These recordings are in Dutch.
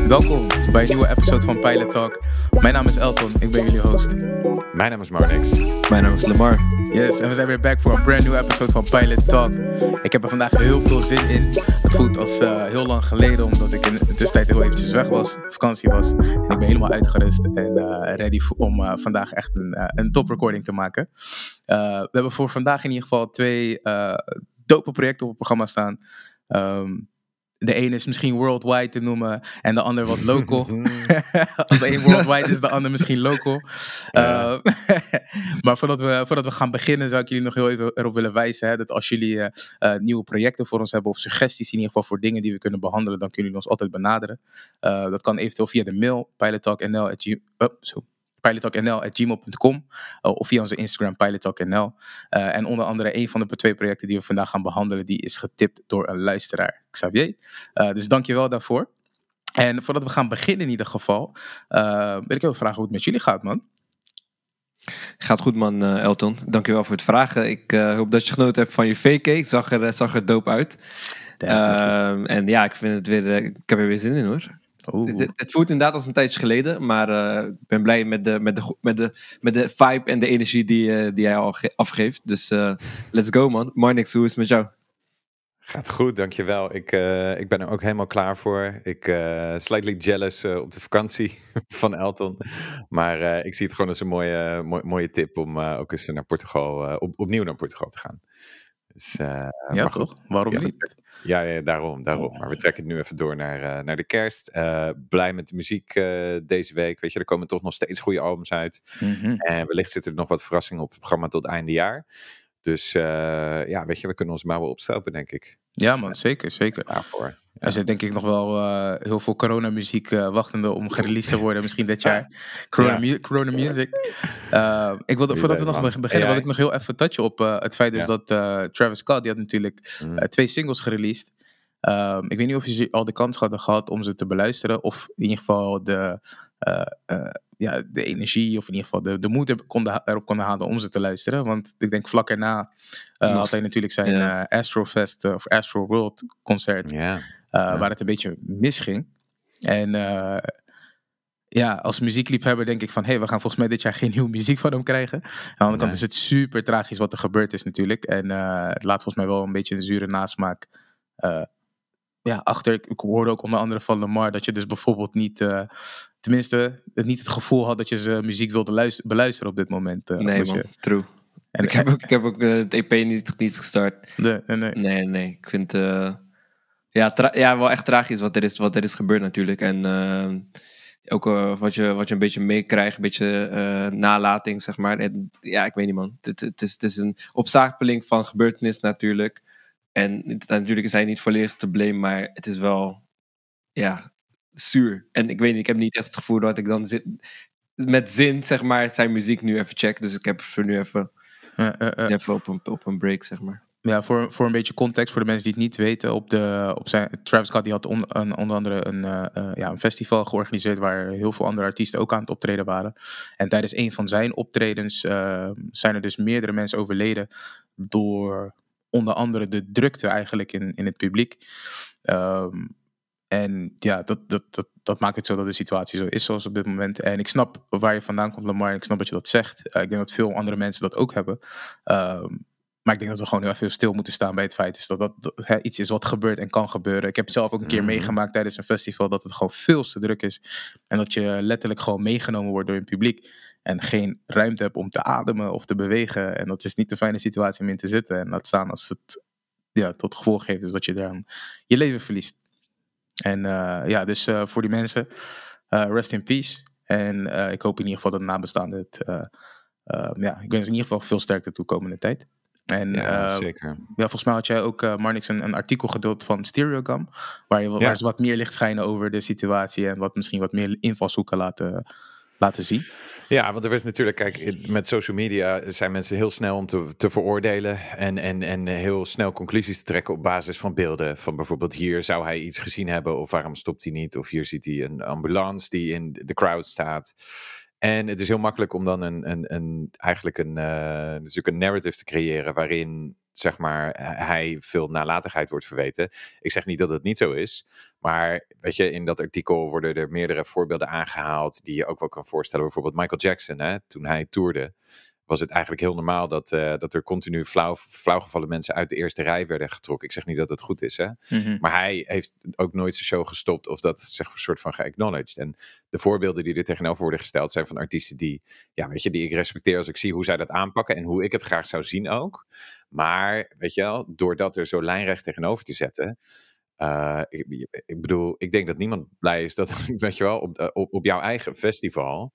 Welkom bij een nieuwe episode van Pilot Talk. Mijn naam is Elton, ik ben jullie host. Mijn naam is Marnix. Mijn naam is Lamar. Yes, en we zijn weer back voor een brand new episode van Pilot Talk. Ik heb er vandaag heel veel zin in. Het voelt als heel lang geleden, omdat ik in de tussentijd heel eventjes weg was, vakantie was. En ik ben helemaal uitgerust en ready om vandaag echt een top recording te maken. We hebben voor vandaag in ieder geval 2 dope projecten op het programma staan. De ene is misschien worldwide te noemen en de ander wat local. Als de een worldwide is, de ander misschien local. Maar voordat we gaan beginnen, zou ik jullie nog heel even erop willen wijzen. Hè, dat als jullie nieuwe projecten voor ons hebben of suggesties in ieder geval voor dingen die we kunnen behandelen, dan kunnen jullie ons altijd benaderen. Dat kan eventueel via de mail pilottalknl@gmail.com of via onze Instagram pilottalknl. En onder andere een van de 2 projecten die we vandaag gaan behandelen, die is getipt door een luisteraar, Xavier. Dus dankjewel daarvoor. En voordat we gaan beginnen in ieder geval, wil ik even vragen hoe het met jullie gaat, man. Gaat goed, man, Elton. Dankjewel voor het vragen. Ik hoop dat je genoten hebt van je V-cake. Zag er dope uit. En ja, ik heb er weer zin in, hoor. Het voelt inderdaad als een tijdje geleden, maar ik ben blij met de vibe en de energie die hij al afgeeft. Dus let's go, man. Marnix, hoe is het met jou? Gaat goed, dankjewel. Ik ben er ook helemaal klaar voor. Ik slightly jealous op de vakantie van Elton. Maar ik zie het gewoon als een mooie tip om ook eens naar Portugal, opnieuw naar Portugal te gaan. Dus, ja, toch? Waarom niet? Ja, daarom. Maar we trekken het nu even door naar de kerst. Blij met de muziek deze week. Weet je, er komen toch nog steeds goede albums uit. Mm-hmm. En wellicht zitten er nog wat verrassingen op het programma tot einde jaar. Dus weet je, we kunnen ons maar wel opstelpen, denk ik. Ja, man, zeker. Daarvoor. Er zit denk ik nog wel heel veel coronamuziek wachtende om gereleased te worden, misschien dit jaar. Corona music. Voordat we nog beginnen, wil ik nog heel even touchen op het feit dus dat Travis Scott, die had natuurlijk 2 singles gereleased. Ik weet niet of je al de kans hadden gehad om ze te beluisteren, of in ieder geval de energie, of in ieder geval de moed erop konden halen om ze te luisteren. Want ik denk vlak erna had hij natuurlijk zijn Astrofest of Astro World concert. Waar het een beetje misging. En als muziekliefhebber denk ik van, we gaan volgens mij dit jaar geen nieuwe muziek van hem krijgen. Aan de andere kant is het super tragisch wat er gebeurd is natuurlijk. En het laat volgens mij wel een beetje een zure nasmaak achter. Ik hoorde ook onder andere van Lamar dat je dus bijvoorbeeld niet, tenminste niet het gevoel had dat je zijn muziek wilde beluisteren op dit moment. Nee, man, true. En ik heb ook het EP niet gestart. Nee. Ik vind wel echt tragisch wat er is gebeurd natuurlijk. En ook wat je een beetje meekrijgt, een beetje nalating, zeg maar. En, ik weet niet, man. Het is een opstapeling van gebeurtenis natuurlijk. En natuurlijk is hij niet volledig te blame, maar het is wel, zuur. En ik weet niet, ik heb niet echt het gevoel dat ik dan met zin, zeg maar, zijn muziek nu even check. Dus ik heb er nu even op een break, zeg maar. Ja, voor een beetje context, voor de mensen die het niet weten, Travis Scott die had onder andere een festival georganiseerd waar heel veel andere artiesten ook aan het optreden waren. En tijdens een van zijn optredens zijn er dus meerdere mensen overleden door onder andere de drukte eigenlijk in het publiek. En ja, dat maakt het zo dat de situatie zo is zoals op dit moment. En ik snap waar je vandaan komt, Lamar, en ik snap dat je dat zegt. Ik denk dat veel andere mensen dat ook hebben. Maar ik denk dat we gewoon heel even stil moeten staan bij het feit dus dat iets is wat gebeurt en kan gebeuren. Ik heb het zelf ook een keer meegemaakt tijdens een festival dat het gewoon veel te druk is. En dat je letterlijk gewoon meegenomen wordt door het publiek. En geen ruimte hebt om te ademen of te bewegen. En dat is niet de fijne situatie om in te zitten. En laat staan als het tot gevolg heeft dus dat je dan je leven verliest. En dus voor die mensen, rest in peace. En ik hoop in ieder geval dat de nabestaanden ik wens in ieder geval veel sterkte de komende tijd. En zeker. Volgens mij had jij ook, Marnix, een artikel gedeeld van Stereogum, waar ze wat meer licht schijnen over de situatie en misschien wat meer invalshoeken laten zien. Ja, want er was natuurlijk, kijk, met social media zijn mensen heel snel om te veroordelen en heel snel conclusies te trekken op basis van beelden. Van bijvoorbeeld hier zou hij iets gezien hebben of waarom stopt hij niet? Of hier ziet hij een ambulance die in de crowd staat. En het is heel makkelijk om dan natuurlijk een narrative te creëren waarin zeg maar, hij veel nalatigheid wordt verweten. Ik zeg niet dat het niet zo is. Maar weet je, in dat artikel worden er meerdere voorbeelden aangehaald die je ook wel kan voorstellen. Bijvoorbeeld Michael Jackson, hè, toen hij toerde, was het eigenlijk heel normaal dat er continu flauwgevallen mensen uit de eerste rij werden getrokken. Ik zeg niet dat het goed is, hè. Mhm. Maar hij heeft ook nooit zijn show gestopt of dat zeg een soort van geacknowledged. En de voorbeelden die er tegenover worden gesteld zijn van artiesten die, ja, weet je, die ik respecteer als ik zie hoe zij dat aanpakken en hoe ik het graag zou zien ook. Maar, weet je wel, door dat er zo lijnrecht tegenover te zetten. Ik bedoel, ik denk dat niemand blij is dat, weet je wel, op jouw eigen festival.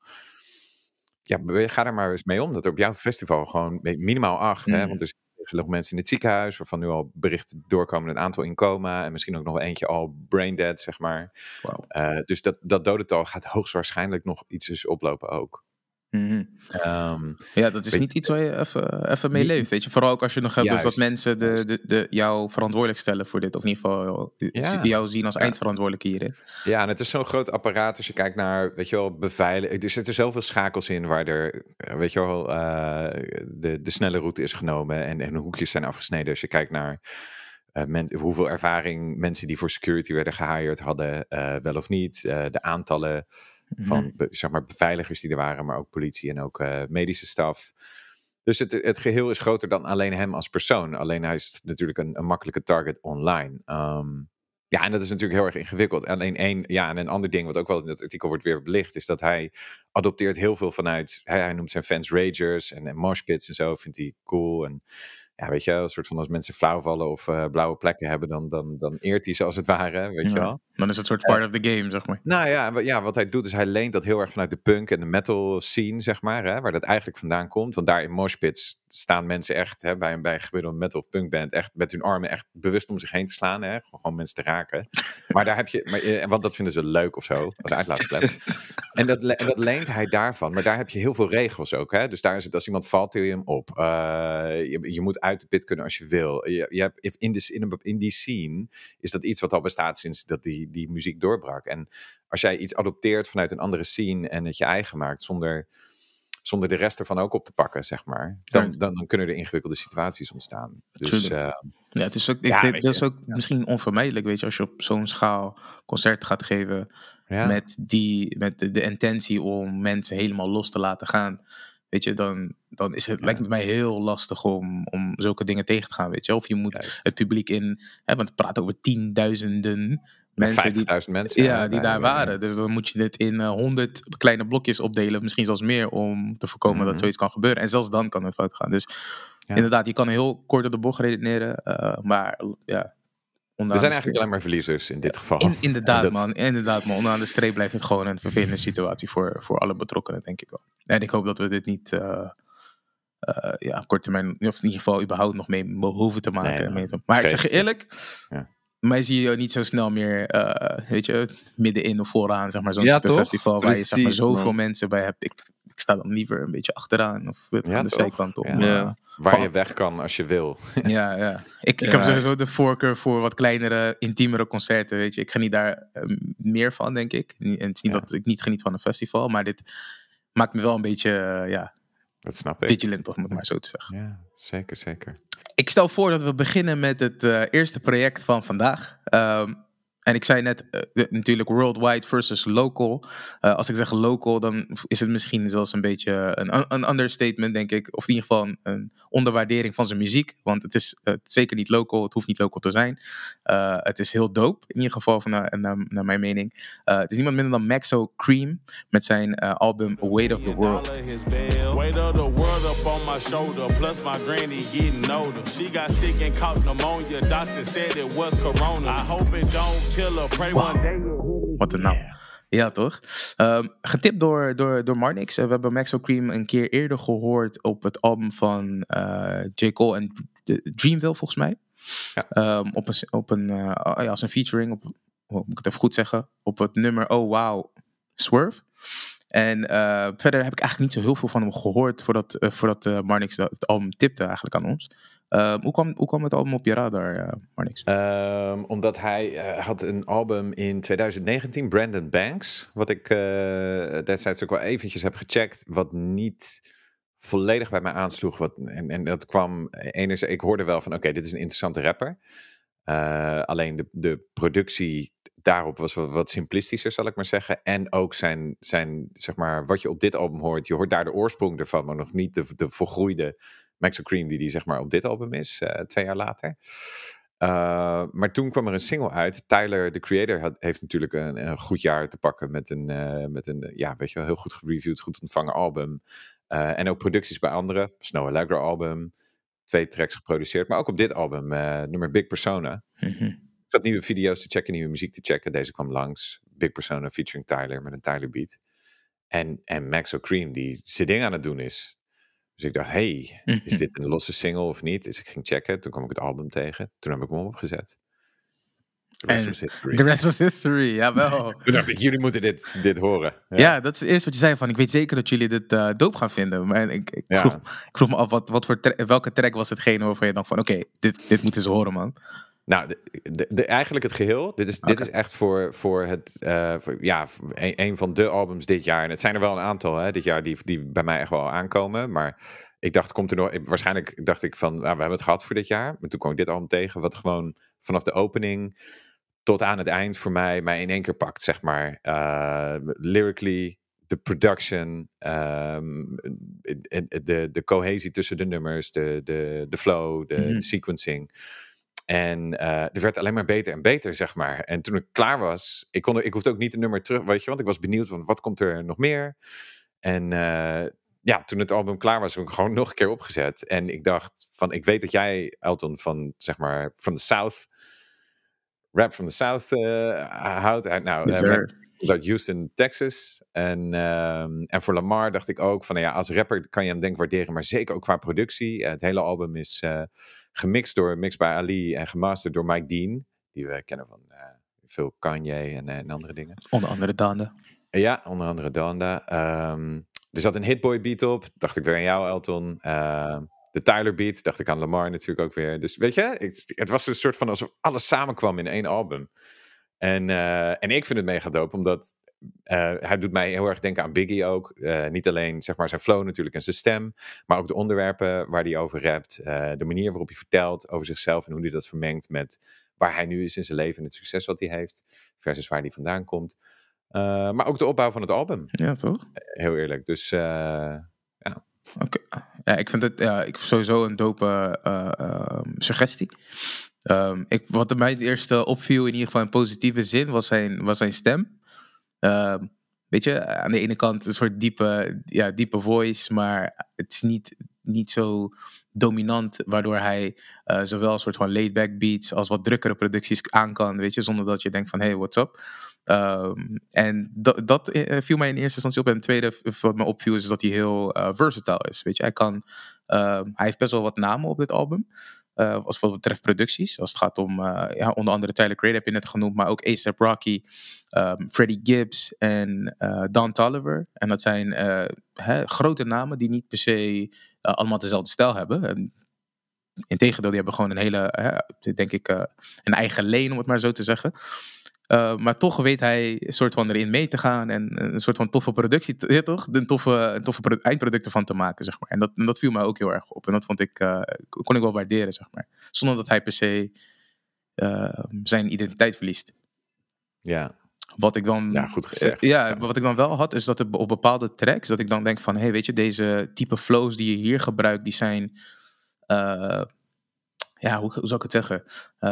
Ja, ga er maar eens mee om. Dat er op jouw festival gewoon minimaal 8, hè, want er liggen nog mensen in het ziekenhuis, waarvan nu al berichten doorkomen, een aantal in coma en misschien ook nog wel eentje al brain dead, zeg maar. Wow. Dus dat dodental gaat hoogstwaarschijnlijk nog iets eens oplopen ook. Mm-hmm. Ja, dat is niet iets waar je even mee leeft, weet je. Vooral ook als je nog hebt dus dat mensen jou verantwoordelijk stellen voor dit. Of in ieder geval jou zien als eindverantwoordelijke hierin. Ja, en het is zo'n groot apparaat als je kijkt naar, weet je wel, beveiliging. Er zitten zoveel schakels in waar er, weet je wel, de snelle route is genomen en hoekjes zijn afgesneden. Als je kijkt naar hoeveel ervaring mensen die voor security werden gehired hadden, wel of niet. De aantallen van zeg maar beveiligers die er waren, maar ook politie en ook medische staf. Dus het geheel is groter dan alleen hem als persoon. Alleen hij is natuurlijk een makkelijke target online. Ja, en dat is natuurlijk heel erg ingewikkeld. Alleen en een ander ding wat ook wel in het artikel wordt weer belicht, is dat hij adopteert heel veel vanuit, hij noemt zijn fans ragers en moshpits en zo, vindt hij cool. En ja, weet je, een soort van als mensen flauw vallen of blauwe plekken hebben, dan eert hij ze als het ware, weet je wel. Dan is het een soort part of the game, zeg maar. Nou ja, wat hij doet is hij leent dat heel erg vanuit de punk en de metal scene, zeg maar, hè, waar dat eigenlijk vandaan komt. Want daar in moshpits staan mensen echt, hè, bij een gemiddelde metal of punkband, echt met hun armen echt bewust om zich heen te slaan, hè, gewoon mensen te raken. Maar daar heb je, want dat vinden ze leuk of zo, als uitlaatklep. En dat leent hij daarvan, maar daar heb je heel veel regels ook, hè. Dus daar is het, als iemand valt, til je hem op. Je moet uit de pit kunnen als je wil. Je hebt in die scene is dat iets wat al bestaat sinds dat die muziek doorbrak. En als jij iets adopteert vanuit een andere scene en het je eigen maakt, zonder de rest ervan ook op te pakken, zeg maar, dan kunnen er ingewikkelde situaties ontstaan. Dus ja, het is ook, dat is ook misschien onvermijdelijk, weet je, als je op zo'n schaal concert gaat geven met de intentie om mensen helemaal los te laten gaan. Weet je, dan is het, lijkt het mij heel lastig om zulke dingen tegen te gaan, weet je. Of je moet het publiek in, want het praat over 10.000 mensen. 50.000 mensen. Die daar waren. Dus dan moet je dit in 100 kleine blokjes opdelen, misschien zelfs meer, om te voorkomen dat zoiets kan gebeuren. En zelfs dan kan het fout gaan. Dus inderdaad, je kan heel kort door de bocht redeneren, maar ja. Er zijn eigenlijk alleen maar verliezers in dit geval. Inderdaad, man. Onderaan de streep blijft het gewoon een vervelende situatie voor alle betrokkenen, denk ik wel. En ik hoop dat we dit niet op korte termijn, of in ieder geval überhaupt nog mee hoeven te maken. Nee, maar ik zeg je eerlijk, mij zie je niet zo snel meer, weet je, middenin of vooraan, zeg maar, zo'n type festival waar je, zeg maar, zoveel mensen bij hebt. Ik sta dan liever een beetje achteraan of aan de zijkant om. Waar je weg kan als je wil. Ja. Ik heb sowieso de voorkeur voor wat kleinere, intiemere concerten, weet je. Ik geniet daar meer van, denk ik. En het is niet dat ik niet geniet van een festival, maar dit maakt me wel een beetje, dat snap ik. Vigilant, om het maar zo te zeggen. Ja, zeker. Ik stel voor dat we beginnen met het eerste project van vandaag. En ik zei net natuurlijk worldwide versus local. Als ik zeg local, dan is het misschien zelfs een beetje een understatement, denk ik. Of in ieder geval een onderwaardering van zijn muziek. Want het is zeker niet local. Het hoeft niet local te zijn. Het is heel dope, in ieder geval naar mijn mening. Het is niemand minder dan Maxo Cream met zijn album Weight of the World. Weight of the world up on my shoulder. Plus my granny getting older. She got sick and caught pneumonia. Doctor said it was corona. I hope it don't kill her. Pray one day. Wat een naam. Ja, toch? Getipt door Marnix. We hebben Maxo Cream een keer eerder gehoord op het album van J. Cole en Dreamville, volgens mij. Ja. Als een featuring, moet ik het even goed zeggen, op het nummer Oh Wow Swerve. En verder heb ik eigenlijk niet zo heel veel van hem gehoord voordat Marnix het album tipte eigenlijk aan ons. Hoe kwam het album op je radar, Marnix? Omdat hij had een album in 2019, Brandon Banks, wat ik destijds ook wel eventjes heb gecheckt, wat niet volledig bij mij aansloeg. En dat kwam enerzijds, ik hoorde wel van oké, dit is een interessante rapper. Alleen de productie daarop was wat simplistischer, zal ik maar zeggen. En ook zijn zeg maar, wat je op dit album hoort, je hoort daar de oorsprong ervan, maar nog niet de volgroeide Maxo Cream die zeg maar op dit album is, 2 jaar later. Maar toen kwam er een single uit. Tyler, de creator, heeft natuurlijk een goed jaar te pakken met een ja, weet je wel, heel goed gereviewd, goed ontvangen album. En ook producties bij anderen. Snow Allegra album. 2 tracks geproduceerd. Maar ook op dit album, nummer Big Persona. Mm-hmm. Ik zat nieuwe video's te checken, nieuwe muziek te checken. Deze kwam langs. Big Persona featuring Tyler met een Tyler beat. En Maxo Cream die zijn ding aan het doen is. Dus ik dacht, hey, is dit een losse single of niet? Dus ik ging checken. Toen kwam ik het album tegen. Toen heb ik hem opgezet. The rest was history, jawel. Toen dacht ik, jullie moeten dit horen. Ja, dat is het eerste wat je zei van, ik weet zeker dat jullie dit dope gaan vinden. Maar ik vroeg me af, welke track was hetgene waarvan je dacht van, oké, dit moeten ze horen, man. Nou, eigenlijk het geheel. Dit is echt voor het, een van de albums dit jaar. En het zijn er wel een aantal dit jaar die bij mij echt wel aankomen. Maar ik dacht, komt er nog... Waarschijnlijk dacht ik van, we hebben het gehad voor dit jaar. Maar toen kwam ik dit album tegen, wat gewoon vanaf de opening tot aan het eind voor mij in één keer pakt, zeg maar. Lyrically, de production, de cohesie tussen de nummers, de flow, de sequencing. En er werd alleen maar beter en beter, zeg maar. En toen ik klaar was, ik hoefde ook niet een nummer terug, weet je, want ik was benieuwd van wat komt er nog meer. En toen het album klaar was, heb ik gewoon nog een keer opgezet. En ik dacht van, ik weet dat jij, Elton, van, zeg maar, from the South, rap from the South houdt. Uit Houston, Texas. En voor Lamar dacht ik ook van, als rapper kan je hem denk ik waarderen, maar zeker ook qua productie. Het hele album is gemixt bij Ali en gemasterd door Mike Dean, die we kennen van veel Kanye en andere dingen. Onder andere Donda. Ja, onder andere Donda. Er zat een Hitboy beat op, dacht ik weer aan jou, Elton. De Tyler beat, dacht ik aan Lamar natuurlijk ook weer. Dus weet je, het was een soort van alsof alles samenkwam in 1 album. En ik vind het mega dope, omdat hij doet mij heel erg denken aan Biggie ook. Niet alleen zeg maar zijn flow natuurlijk en zijn stem, maar ook de onderwerpen waar hij over rapt. De manier waarop hij vertelt over zichzelf en hoe hij dat vermengt met waar hij nu is in zijn leven en het succes wat hij heeft, versus waar hij vandaan komt. Maar ook de opbouw van het album. Ja, toch? Heel eerlijk. Dus ja. Oké. Ja, ik vind het sowieso een dope suggestie. Wat mij het eerste opviel, in ieder geval in positieve zin, was zijn stem. Weet je, aan de ene kant een soort diepe voice, maar het is niet zo dominant, waardoor hij zowel een soort van laid-back beats als wat drukkere producties aan kan, weet je, zonder dat je denkt van, hey, what's up? En dat viel mij in eerste instantie op. En het tweede wat me opviel is dat hij heel versatile is, weet je. Hij heeft best wel wat namen op dit album. Als wat betreft producties. Als het gaat om onder andere Tyler Creator heb je net genoemd, maar ook A$AP Rocky, Freddie Gibbs en Don Toliver. En dat zijn grote namen die niet per se allemaal dezelfde stijl hebben. Integendeel, die hebben gewoon een hele, denk ik, een eigen lane, om het maar zo te zeggen. Maar toch weet hij een soort van erin mee te gaan en een soort van toffe productie, toch? Een toffe eindproduct ervan te maken, zeg maar. En dat viel mij ook heel erg op. En dat kon ik wel waarderen, zeg maar. Zonder dat hij per se zijn identiteit verliest. Ja. Wat ik dan, ja, goed gezegd. Wat ik dan wel had, is dat op bepaalde tracks, dat ik dan denk van, hey, weet je, deze type flows die je hier gebruikt, die zijn, hoe zou ik het zeggen?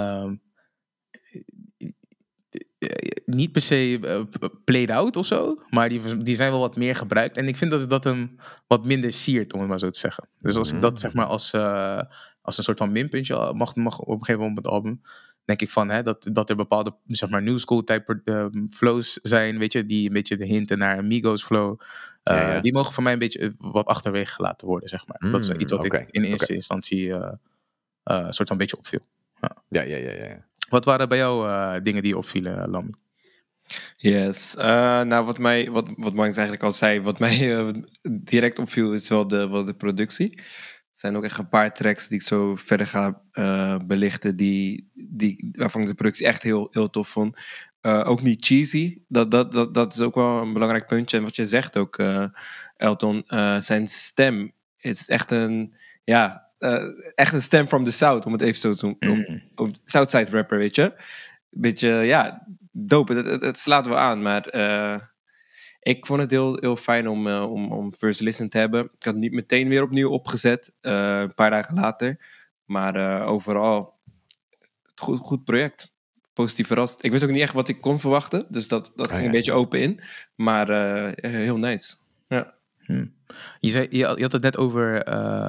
Niet per se played out of zo, maar die zijn wel wat meer gebruikt. En ik vind dat hem wat minder siert, om het maar zo te zeggen. Dus als ik dat zeg maar als een soort van minpuntje mag op een gegeven moment op het album, denk ik van dat er bepaalde zeg maar new school type flows zijn, weet je, die een beetje de hinten naar een Migos flow. Die mogen voor mij een beetje wat achterwege gelaten worden, zeg maar. Dat is iets wat ik in eerste instantie een soort van beetje opviel. Ja. Wat waren bij jou dingen die opvielen, Lammy? Yes. Wat Mark eigenlijk al zei, wat mij direct opviel is wel de productie. Er zijn ook echt een paar tracks die ik zo verder ga belichten, waarvan ik de productie echt heel, heel tof vond. Ook niet cheesy, dat is ook wel een belangrijk puntje. En wat je zegt ook, Elton, zijn stem is echt een stem from the South, om het even zo te noemen. Southside rapper, weet je. Beetje, dope. Het slaat wel aan, maar ik vond het heel fijn om First Listen te hebben. Ik had het niet meteen weer opnieuw opgezet, een paar dagen later. Maar overal, goed project. Positief verrast. Ik wist ook niet echt wat ik kon verwachten, dus dat ging een beetje open in. Maar heel nice. Ja. Je had het net over...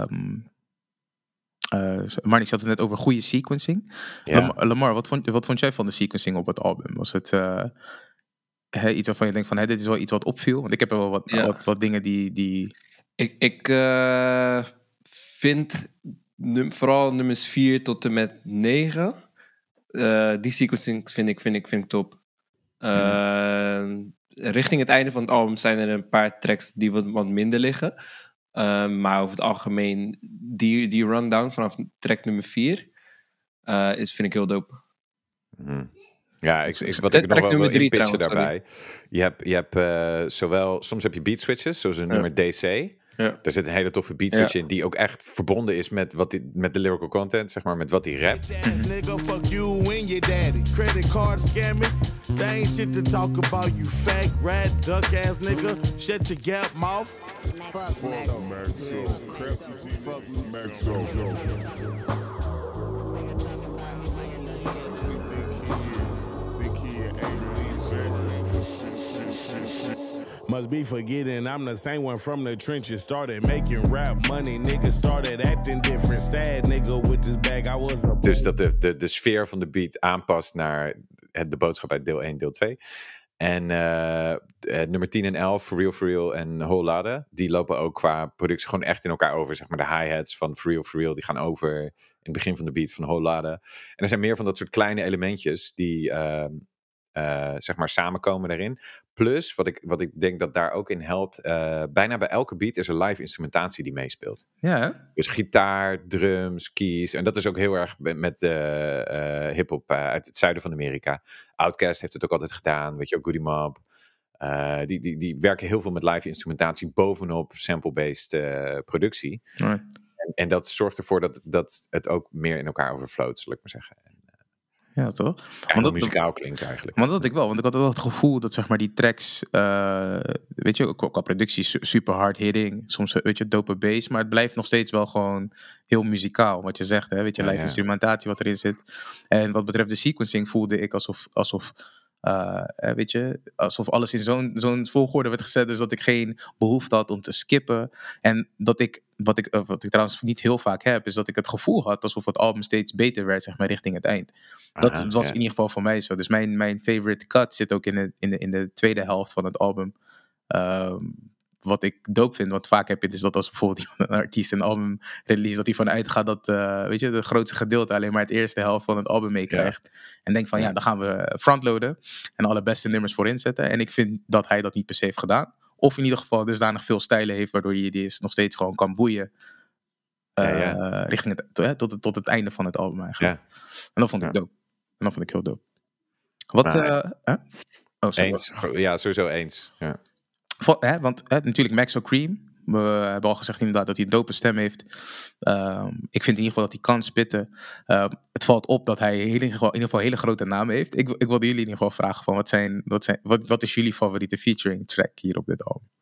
Marnix had het net over goede sequencing. Ja. Lamar, wat vond jij van de sequencing op het album? Was het iets waarvan je denkt van, dit is wel iets wat opviel? Want ik heb er wel wat dingen die... Ik vind vooral nummers 4 tot en met 9... die sequencing vind ik top. Richting het einde van het album zijn er een paar tracks die wat minder liggen. Maar over het algemeen, die rundown vanaf track nummer 4 vind ik heel dope. Ja, wat ik nog wel wil inpitchen daarbij. Je hebt zowel, soms heb je beat switches, zoals een nummer DC. Ja. Daar zit een hele toffe beat switch in die ook echt verbonden is met met de lyrical content, zeg maar, met wat hij rapt. Fuck you and your daddy. Credit card scamming. There ain't shit to talk about, you fat rat duck ass nigga. Shut your gap mouth. Fuck Maxo. Fuck Maxo. Must be forgetting I'm the same one from the trenches. Started making rap money, niggas started acting different. Sad nigga with this bag, I was a... Dus dat de sfeer van de beat aanpast naar de boodschap uit deel 1, deel 2. En nummer 10 en 11, For Real en Whole Lotta, die lopen ook qua productie gewoon echt in elkaar over. Zeg maar de hi-hats van For Real, die gaan over in het begin van de beat van Whole Lotta. En er zijn meer van dat soort kleine elementjes die... zeg maar samenkomen daarin. Plus, wat ik denk dat daar ook in helpt, bijna bij elke beat is er live instrumentatie die meespeelt. Ja. Dus gitaar, drums, keys. En dat is ook heel erg met hip-hop uit het zuiden van Amerika. Outkast heeft het ook altijd gedaan, weet je ook, Goody Mob. Die werken heel veel met live instrumentatie bovenop sample-based productie. Right. En dat zorgt ervoor dat het ook meer in elkaar overflowt, zal ik maar zeggen. Ja, toch? Want dat muzikaal klinkt eigenlijk. Want dat ik wel, want ik had wel het gevoel dat zeg maar die tracks, weet je, qua productie super hard hitting, soms weet je dope bass, maar het blijft nog steeds wel gewoon heel muzikaal, wat je zegt, hè, weet je, live instrumentatie wat erin zit. En wat betreft de sequencing voelde ik alsof weet je, alsof alles in zo'n volgorde werd gezet, dus dat ik geen behoefte had om te skippen. En wat ik trouwens niet heel vaak heb, is dat ik het gevoel had alsof het album steeds beter werd, zeg maar, richting het eind. Dat was in ieder geval voor mij zo. Dus mijn favorite cut zit ook in de tweede helft van het album. Wat ik dope vind, wat vaak heb je, is dat als bijvoorbeeld een artiest een album release, dat hij vanuit gaat dat, weet je, het grootste gedeelte alleen maar het eerste helft van het album meekrijgt. Ja. En denk van, dan gaan we frontloaden en alle beste nummers voorin zetten. En ik vind dat hij dat niet per se heeft gedaan. Of in ieder geval dusdanig veel stijlen heeft, waardoor je die nog steeds gewoon kan boeien. Richting tot het einde van het album eigenlijk. Ja. En dat vond ik dope. En dat vond ik heel dope. Eens. Ja, sowieso eens. Ja. Want natuurlijk Maxo Cream. We hebben al gezegd inderdaad dat hij een dope stem heeft. Ik vind in ieder geval dat hij kan spitten. Het valt op dat hij in ieder geval hele grote namen heeft. Ik wilde jullie in ieder geval vragen van wat is jullie favoriete featuring track hier op dit album?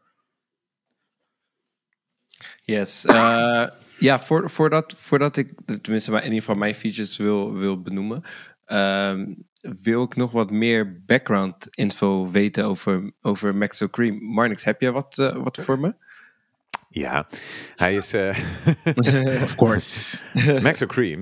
Yes. Voordat ik tenminste in ieder geval mijn features wil benoemen, wil ik nog wat meer background info weten over Maxo Cream. Marnix, heb jij wat voor me? Ja, hij is... Of course. Maxo Cream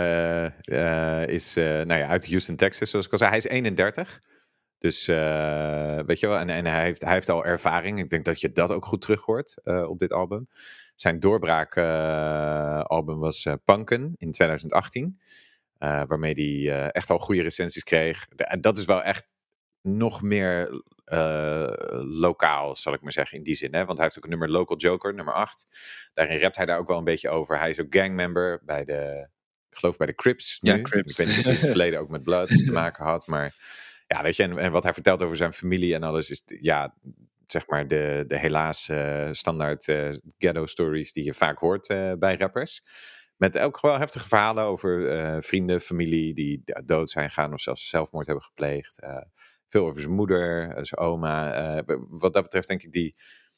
is uit Houston, Texas, zoals ik al zei. Hij is 31. Dus, weet je wel, en hij heeft al ervaring. Ik denk dat je dat ook goed terug hoort op dit album. Zijn doorbraak album was Punken in 2018. Waarmee hij echt al goede recensies kreeg. En dat is wel echt nog meer lokaal, zal ik maar zeggen, in die zin. Hè? Want hij heeft ook een nummer Local Joker, nummer 8. Daarin rapt hij daar ook wel een beetje over. Hij is ook gangmember bij de Crips nu. Ja, Crips. Ik weet niet of hij in het verleden ook met Bloods te maken had. Maar ja, weet je, en wat hij vertelt over zijn familie en alles is, zeg maar de helaas standaard ghetto stories die je vaak hoort bij rappers. Met ook wel heftige verhalen over vrienden, familie die dood zijn gegaan of zelfs zelfmoord hebben gepleegd. Veel over zijn moeder, zijn oma. Wat dat betreft denk ik die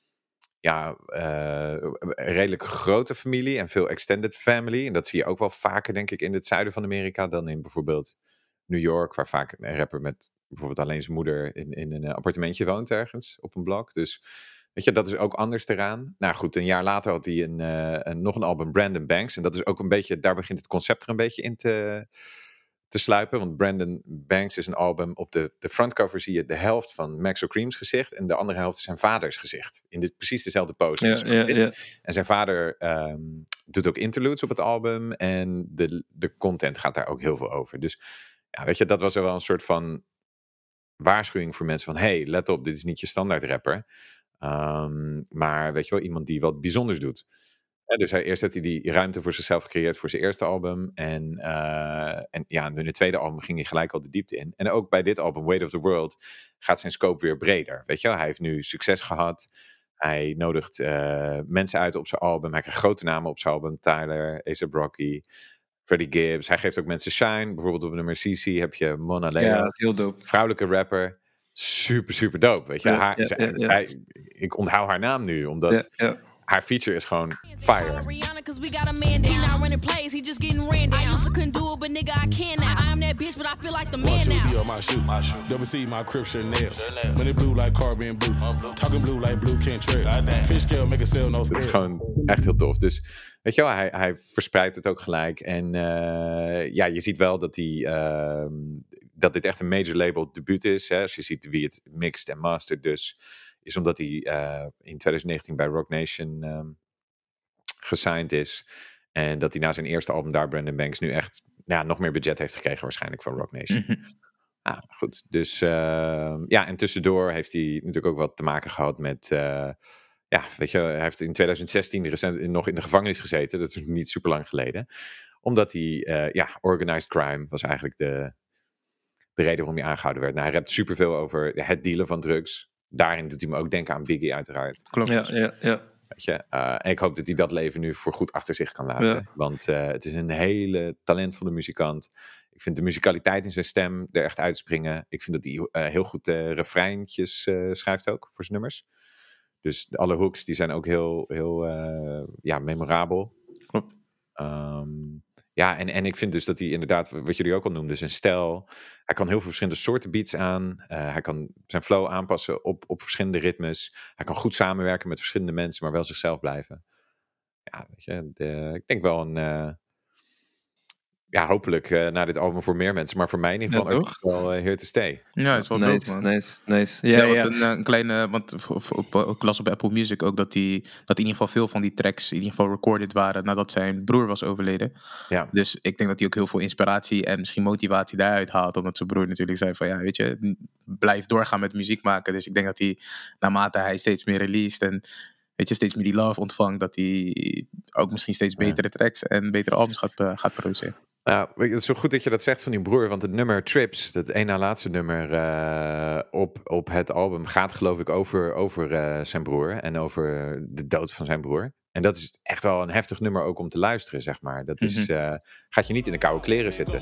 redelijk grote familie en veel extended family. En dat zie je ook wel vaker denk ik in het zuiden van Amerika dan in bijvoorbeeld New York, waar vaak een rapper met bijvoorbeeld alleen zijn moeder in een appartementje woont ergens op een blok. Dus weet je, dat is ook anders eraan. Nou goed, een jaar later had hij nog een album, Brandon Banks. En dat is ook een beetje, daar begint het concept er een beetje in te sluipen. Want Brandon Banks is een album, op de frontcover zie je de helft van Maxo Cream's gezicht en de andere helft is zijn vaders gezicht. In precies dezelfde pose. Ja. En zijn vader doet ook interludes op het album en de content gaat daar ook heel veel over. Dus ja, weet je, dat was er wel een soort van waarschuwing voor mensen van hey, let op, dit is niet je standaard rapper. Maar weet je wel, iemand die wat bijzonders doet. Dus eerst had hij die ruimte voor zichzelf gecreëerd voor zijn eerste album. En in het tweede album ging hij gelijk al de diepte in. En ook bij dit album, Weight of the World, gaat zijn scope weer breder. Weet je wel, hij heeft nu succes gehad. Hij nodigt mensen uit op zijn album. Hij krijgt grote namen op zijn album. Tyler, A$AP Rocky, Freddie Gibbs. Hij geeft ook mensen shine. Bijvoorbeeld op nummer CC heb je Mona Leo. Ja, heel dope. Vrouwelijke rapper. Super, super dope. Weet je, ik onthoud haar naam nu, omdat haar feature is gewoon fire. Het is gewoon echt heel tof. Dus weet je wel, hij verspreidt het ook gelijk. En je ziet wel dat dat dit echt een major label debuut is. Hè? Als je ziet wie het mixt en mastert dus, is omdat hij in 2019 bij Roc Nation gesigned is. En dat hij na zijn eerste album daar, Brandon Banks, nu echt nog meer budget heeft gekregen waarschijnlijk van Roc Nation. Goed. Dus en tussendoor heeft hij natuurlijk ook wat te maken gehad met weet je, hij heeft in 2016 recent nog in de gevangenis gezeten. Dat is niet super lang geleden. Omdat hij, organized crime was eigenlijk de reden waarom hij aangehouden werd. Nou, hij rapt superveel over het dealen van drugs. Daarin doet hij me ook denken aan Biggie uiteraard. Klopt. Ja. Weet je, en ik hoop dat hij dat leven nu voor goed achter zich kan laten. Ja. Want het is een hele talentvolle muzikant. Ik vind de muzikaliteit in zijn stem er echt uitspringen. Ik vind dat hij heel goed refreintjes schrijft ook voor zijn nummers. Dus alle hooks die zijn ook heel memorabel. Klopt. En ik vind dus dat hij inderdaad, wat jullie ook al noemden, zijn stijl. Hij kan heel veel verschillende soorten beats aan. Hij kan zijn flow aanpassen op verschillende ritmes. Hij kan goed samenwerken met verschillende mensen, maar wel zichzelf blijven. Ja, weet je, ik denk wel hopelijk na dit album voor meer mensen. Maar voor mij in ieder geval ook wel here to stay. Ja, het is wel nice, dope, man. Nice. Een kleine, want ik las op Apple Music ook dat in ieder geval veel van die tracks in ieder geval recorded waren nadat zijn broer was overleden. Ja. Dus ik denk dat hij ook heel veel inspiratie en misschien motivatie daaruit haalt. Omdat zijn broer natuurlijk zei van weet je, blijf doorgaan met muziek maken. Dus ik denk dat hij, naarmate hij steeds meer released en weet je, steeds meer die love ontvangt, dat hij ook misschien steeds betere tracks en betere albums gaat produceren. Nou, het is zo goed dat je dat zegt van die broer, want het nummer Trips, dat één na laatste nummer op het album, gaat geloof ik over zijn broer en over de dood van zijn broer. En dat is echt wel een heftig nummer ook om te luisteren, zeg maar. Dat is, gaat je niet in de koude kleren zitten.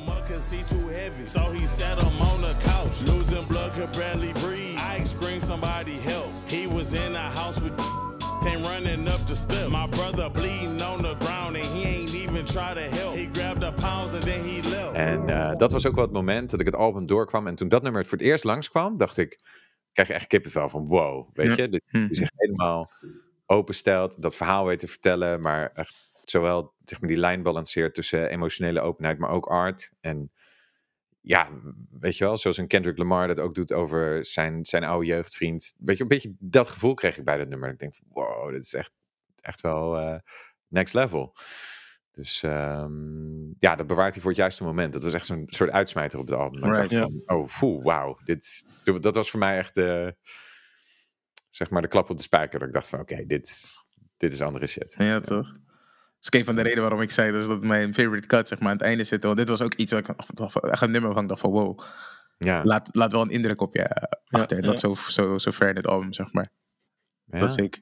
Running up the steps. My brother bleeding on the ground and he ain't even try to help. He grabbed the pounds and then he left. En dat was ook wel het moment dat ik het album doorkwam. En toen dat nummer voor het eerst langskwam, dacht ik, krijg je echt kippenvel van wow, weet je? Die zich helemaal openstelt, dat verhaal weet te vertellen, maar echt zowel zeg maar die lijn balanceert tussen emotionele openheid, maar ook art. En ja, weet je wel, zoals een Kendrick Lamar dat ook doet over zijn oude jeugdvriend. Weet je, een beetje dat gevoel kreeg ik bij dat nummer. Ik denk, wow, dit is echt wel next level. Dus dat bewaart hij voor het juiste moment. Dat was echt zo'n soort uitsmijter op het album. Right, ik dacht van, wauw. Dat was voor mij echt zeg maar de klap op de spijker. Dat ik dacht van, oké, dit is andere shit. Ja, toch? Dat is een van de redenen waarom ik zei dus dat mijn favorite cut zeg maar aan het einde zit. Want dit was ook iets wat ik echt een nummer van dacht van wow. Ja. Laat wel een indruk op je achter. Dat zo ver in het album, zeg maar. Ja. Dat zeker.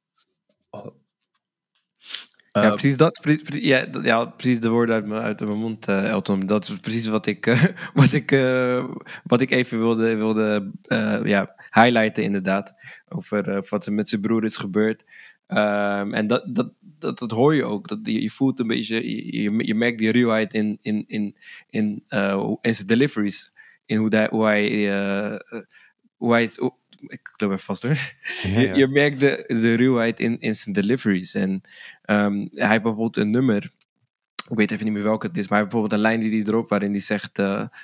Ja, precies dat. Precies de woorden uit mijn mond, Elton. Dat is precies wat ik even wilde highlighten inderdaad. Over wat er met zijn broer is gebeurd. En dat hoor je ook. Je voelt een beetje, je merkt die ruwheid in zijn deliveries. In hoe hij ik loop even vast hoor. Ja. Je merkt de ruwheid in zijn deliveries. En hij heeft bijvoorbeeld een nummer. Ik weet even niet meer welke het is. Maar hij heeft bijvoorbeeld een lijn die hij erop. Waarin hij zegt.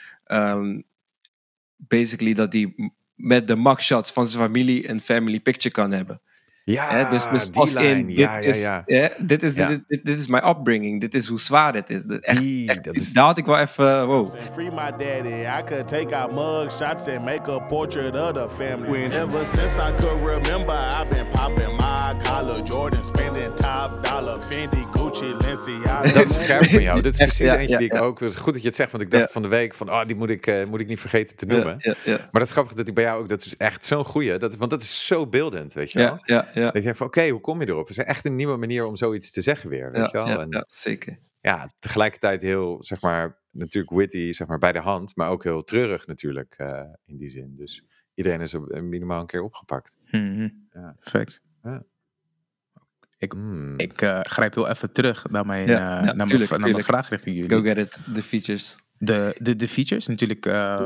Basically dat hij met de mugshots van zijn familie een family picture kan hebben. Ja, dus als in, dit is mijn upbringing. Dit is hoe zwaar het is. Daar had ik wel even, wow. Free my daddy, I could take out mugshots and make a portrait of the family. Ever since I could remember, I've been popping my collar, Jordan, spending top dollar, Fendi, Gucci, Lenciaga. Dat is scherp van jou. Dit is precies eentje die ik ook. Het is goed dat je het zegt, want ik dacht van de week van, die moet ik niet vergeten te noemen. Maar dat is grappig dat ik bij jou ook, dat is echt zo'n goeie, want dat is zo beeldend, weet je wel. Ja. Dat je denkt van, oké, hoe kom je erop? Het is echt een nieuwe manier om zoiets te zeggen weer, weet je wel? Ja, zeker. Ja, tegelijkertijd heel, zeg maar, natuurlijk witty, zeg maar, bij de hand, maar ook heel treurig natuurlijk, in die zin. Dus iedereen is minimaal een keer opgepakt. Mm-hmm. Ja. Perfect. Ja. Ik grijp heel even terug naar mijn, naar mijn vraag richting jullie. Go get it, de features. De features, natuurlijk...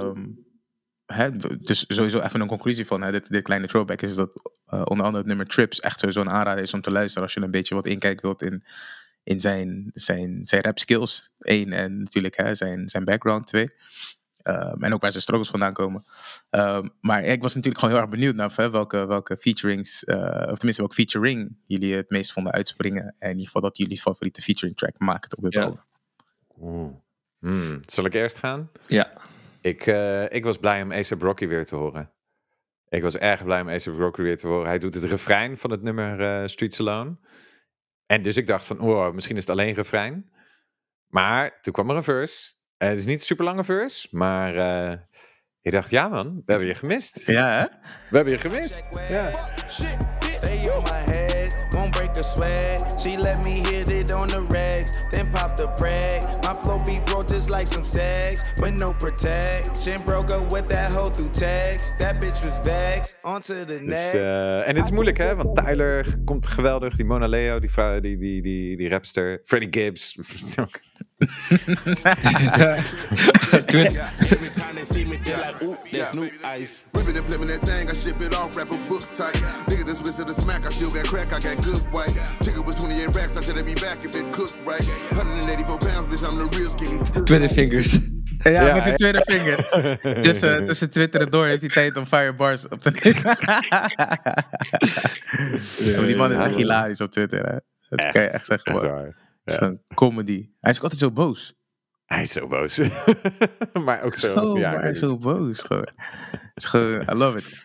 dus sowieso even een conclusie van dit kleine throwback is dat onder andere het nummer Trips echt sowieso een aanrader is om te luisteren als je een beetje wat inkijk wilt in zijn rap skills 1 en natuurlijk zijn background 2 en ook waar zijn struggles vandaan komen. Maar ik was natuurlijk gewoon heel erg benieuwd naar welke featurings of tenminste welke featuring jullie het meest vonden uitspringen en in ieder geval dat jullie favoriete featuring track maakt op dit album. Zal ik eerst gaan? Ja. Ik was blij om A$AP Rocky weer te horen. Ik was erg blij om A$AP Rocky weer te horen. Hij doet het refrein van het nummer Streets Alone. En dus ik dacht van, misschien is het alleen refrein. Maar toen kwam er een verse. Het is niet een super lange verse, maar ik dacht, ja man, we hebben je gemist. Ja, hè? We hebben je gemist. Ja. Won't break a swag. She let me hit it on the rags. Then pop the brag. My flow be broke just like some sags. With no protection. Broke up with that hoe through tags. That bitch was vax. On to the next. En het is moeilijk hè, want Tyler komt geweldig. Die Mona Leo, die rapster. Freddie Gibbs. Every time they see me, they're like, oop, there's new ice. Whipping and flipping that thing, I ship it off, wrap a book tight. Nigga, this whistle the smack, I still got crack, I got good white. Chicken was 28 racks, I said I'd be back if it cooked right. 184 pounds, bitch, I'm the real skinny. Twitter fingers. Ja, met zijn Twitter finger. Tussen Twitter en door heeft hij tijd om firebars op te nemen. Die man is echt hilarisch op Twitter. Hè? Dat kan je echt zeggen. Het is een comedy. Hij is ook altijd zo boos. Hij is zo boos. Maar ook zo. Hij is zo boos. Gewoon. Het is gewoon, I love it.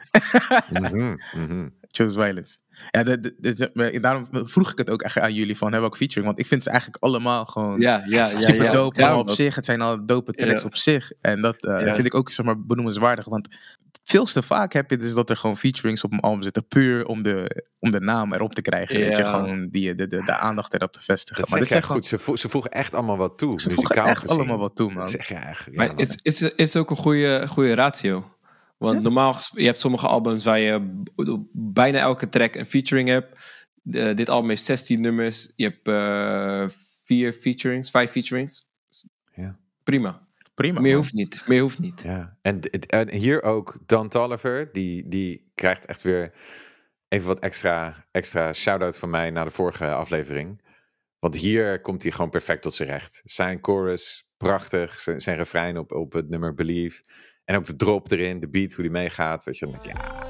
Chose violence. Ja, daarom vroeg ik het ook echt aan jullie van welke featuring. Want ik vind ze eigenlijk allemaal gewoon super dope. Maar op zich, het zijn al dope tracks op zich. En dat vind ik ook zeg maar benoemenswaardig. Want veel te vaak heb je dus dat er gewoon featurings op een album zitten. Puur om de naam erop te krijgen. Weet je, gewoon de aandacht erop te vestigen. Dat maar dit echt goed. Ze voegen echt allemaal wat toe. Ze voegen echt allemaal wat toe, man. Dat zeg je eigenlijk. Maar het is ook een goede ratio. Want normaal, je hebt sommige albums waar je bijna elke track een featuring hebt. Dit album heeft 16 nummers. Je hebt 5 featurings. Ja. Prima. Meer hoeft niet. Ja. En hier ook Don Toliver. Die krijgt echt weer even wat extra shout-out van mij na de vorige aflevering. Want hier komt hij gewoon perfect tot zijn recht. Zijn chorus, prachtig. Zijn refrein op het nummer Believe. En ook de drop erin, de beat, hoe die meegaat. Weet je, dan denk ik, ja.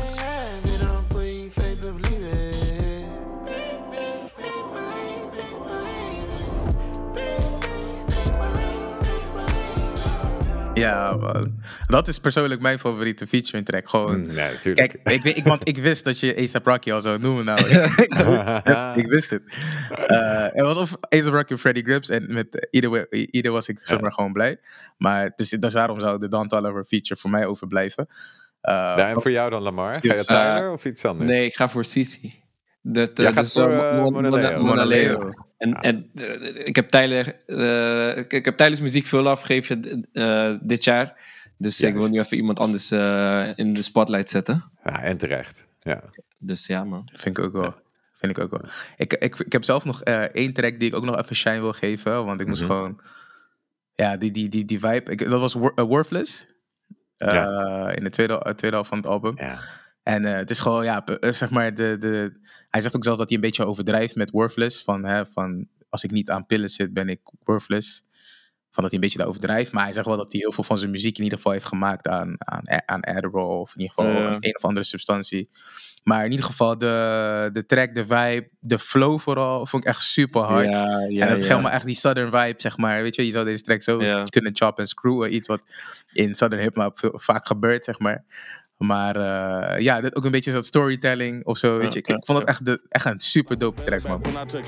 Ja, man. Dat is persoonlijk mijn favoriete featuring track. Gewoon. Ja, natuurlijk. Kijk, want ik wist dat je A$AP Rocky al zou noemen. Nou, ik wist het. En wat of A$AP Rocky en Freddie Gibbs. En met ieder was ik zeg maar gewoon blij. Maar dus daarom zou de Don Toliver feature voor mij overblijven. En voor jou dan, Lamar? Ga je Tyler of iets anders? Nee, ik ga voor Sisi. Jij gaat voor Mona Leo. En ik heb Tyler's muziek veel afgegeven dit jaar. Dus ik wil nu even iemand anders in de spotlight zetten. Ja, en terecht. Ja. Dus ja, man. Vind ik ook wel. Ik heb zelf nog 1 track die ik ook nog even shine wil geven. Want ik moest gewoon... Ja, die vibe. Dat was Worthless. In de tweede helft van het album. Ja. En het is gewoon, zeg maar... Hij zegt ook zelf dat hij een beetje overdrijft met Worthless. Van als ik niet aan pillen zit, ben ik worthless. Van dat hij een beetje daar overdrijft. Maar hij zegt wel dat hij heel veel van zijn muziek in ieder geval heeft gemaakt aan Adderall. Of in ieder geval een of andere substantie. Maar in ieder geval de track, de vibe, de flow vooral, vond ik echt super hard. En dat geldt maar echt die southern vibe, zeg maar. Weet je zou deze track zo kunnen chop en screwen. Iets wat in southern hip-hop vaak gebeurt, zeg maar. Maar dit ook een beetje dat storytelling of zo, weet je. Ik vond het echt een super dope track, man.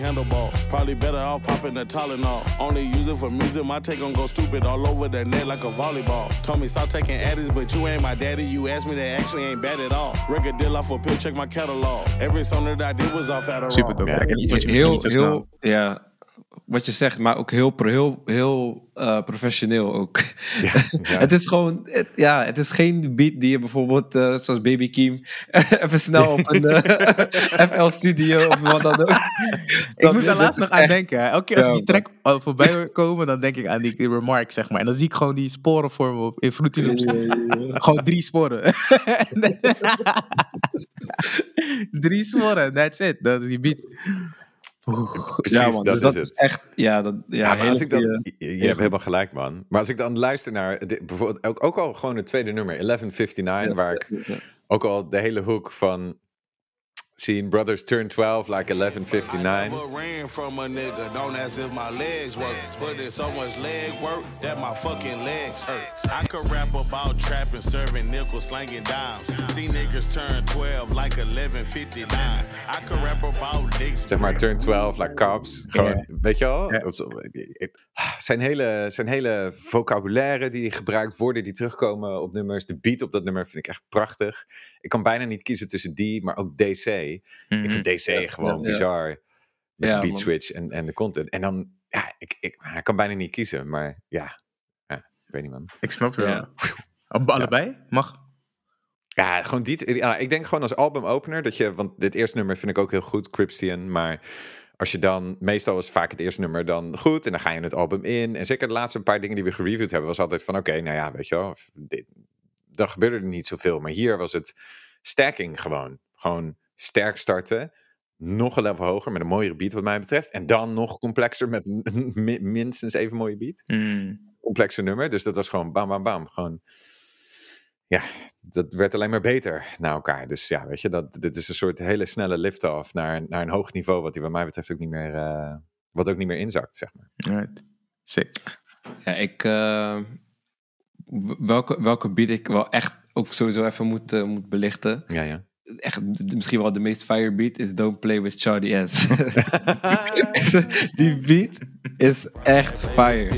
Super dope track. En iets wat je misschien niet zo snel... Ja, wat je zegt, maar ook heel professioneel ook. Het is gewoon, het is geen beat die je bijvoorbeeld, zoals Baby Keem, even snel op een FL Studio of wat dan ook. Ik moet daar laatst nog aan denken. Elke keer als die track voorbij komen, dan denk ik aan die remark, zeg maar. En dan zie ik gewoon die sporen vormen in Fruity Loops. Gewoon 3 sporen. 3 sporen, that's it. Dat is die beat. Precies, man, dat is echt... maar als ik dan, je hebt helemaal gelijk, man. Maar als ik dan luister naar... Bijvoorbeeld ook al gewoon het tweede nummer, 1159... waar ik ook al de hele hook van... Seeing brothers turn 12 like 1159. I could rap about trapping, serving nickels, slanging dimes. See niggas turn 12 like 1159. I could rap about niggas. Zeg maar turn 12 like cops. Gewoon, weet je wel? Zijn hele vocabulaire die gebruikt worden, die terugkomen op nummers. De beat op dat nummer vind ik echt prachtig. Ik kan bijna niet kiezen tussen die, maar ook DC. Ik vind DC gewoon bizar. Met de beat switch en de content. En dan, ik kan bijna niet kiezen. Maar ik weet niet, man. Ik snap wel. Allebei? Mag? Ja, gewoon ik denk gewoon als albumopener dat je... Want dit eerste nummer vind ik ook heel goed, Cripstian. Maar als je dan... Meestal is vaak het eerste nummer dan goed. En dan ga je het album in. En zeker de laatste paar dingen die we gereviewd hebben... was altijd van oké, nou ja, weet je wel... Dan gebeurde er niet zoveel. Maar hier was het stacking gewoon. Gewoon sterk starten. Nog een level hoger met een mooiere beat wat mij betreft. En dan nog complexer met minstens even mooie beat. Complexer nummer. Dus dat was gewoon bam, bam, bam. Gewoon... Ja, dat werd alleen maar beter naar elkaar. Dus ja, weet je, dit is een soort hele snelle lift-off naar een hoog niveau, wat die wat mij betreft ook niet meer, wat ook niet meer inzakt, zeg maar. Right. Sick. Ja, welke beat ik wel echt ook sowieso even moet belichten. Ja. Echt, misschien wel de meest fire beat is Don't Play With Shawty Ass. Die beat is echt fire.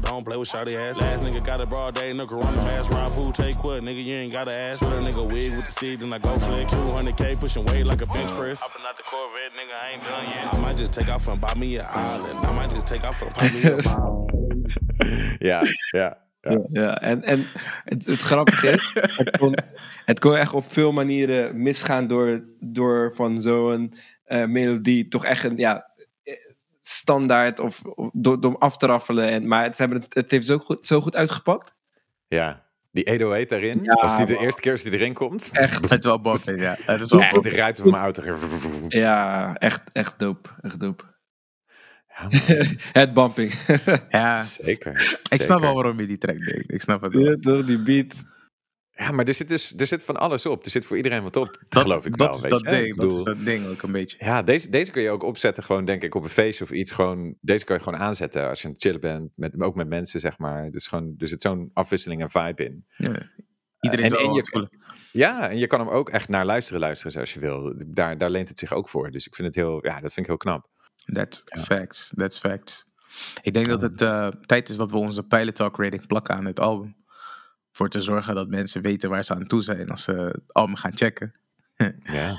Ja. Ja, en het grappige is, het kon echt op veel manieren misgaan door van zo'n melodie toch echt een standaard of door hem af te raffelen. Maar het heeft zo goed uitgepakt. Ja, die 808 daarin, was die de eerste keer als die erin komt. Echt, het is wel boven, ja. Het is wel echt de ruiten van mijn auto. Ja, echt dope. Echt dope. Ja, het bumping. Ja, zeker. Ik snap wel waarom je die track deed. Ik snap het wel. Ja, toch, die beat. Ja, maar er zit van alles op. Er zit voor iedereen wat op, geloof ik wel. Dat is dat ding ook een beetje. Ja, deze kun je ook opzetten gewoon, denk ik, op een feestje of iets. Gewoon, deze kan je gewoon aanzetten als je aan het chillen bent. Ook met mensen, zeg maar. Dus gewoon, er zit zo'n afwisseling en vibe in. Ja. Iedereen en je kan hem ook echt naar luisteren zoals je wil. Daar leent het zich ook voor. Dus ik vind het dat vind ik heel knap. That's facts. Ik denk dat het tijd is dat we onze Pilot Talk rating plakken aan het album. voor te zorgen dat mensen weten waar ze aan toe zijn als ze het album gaan checken. Ja.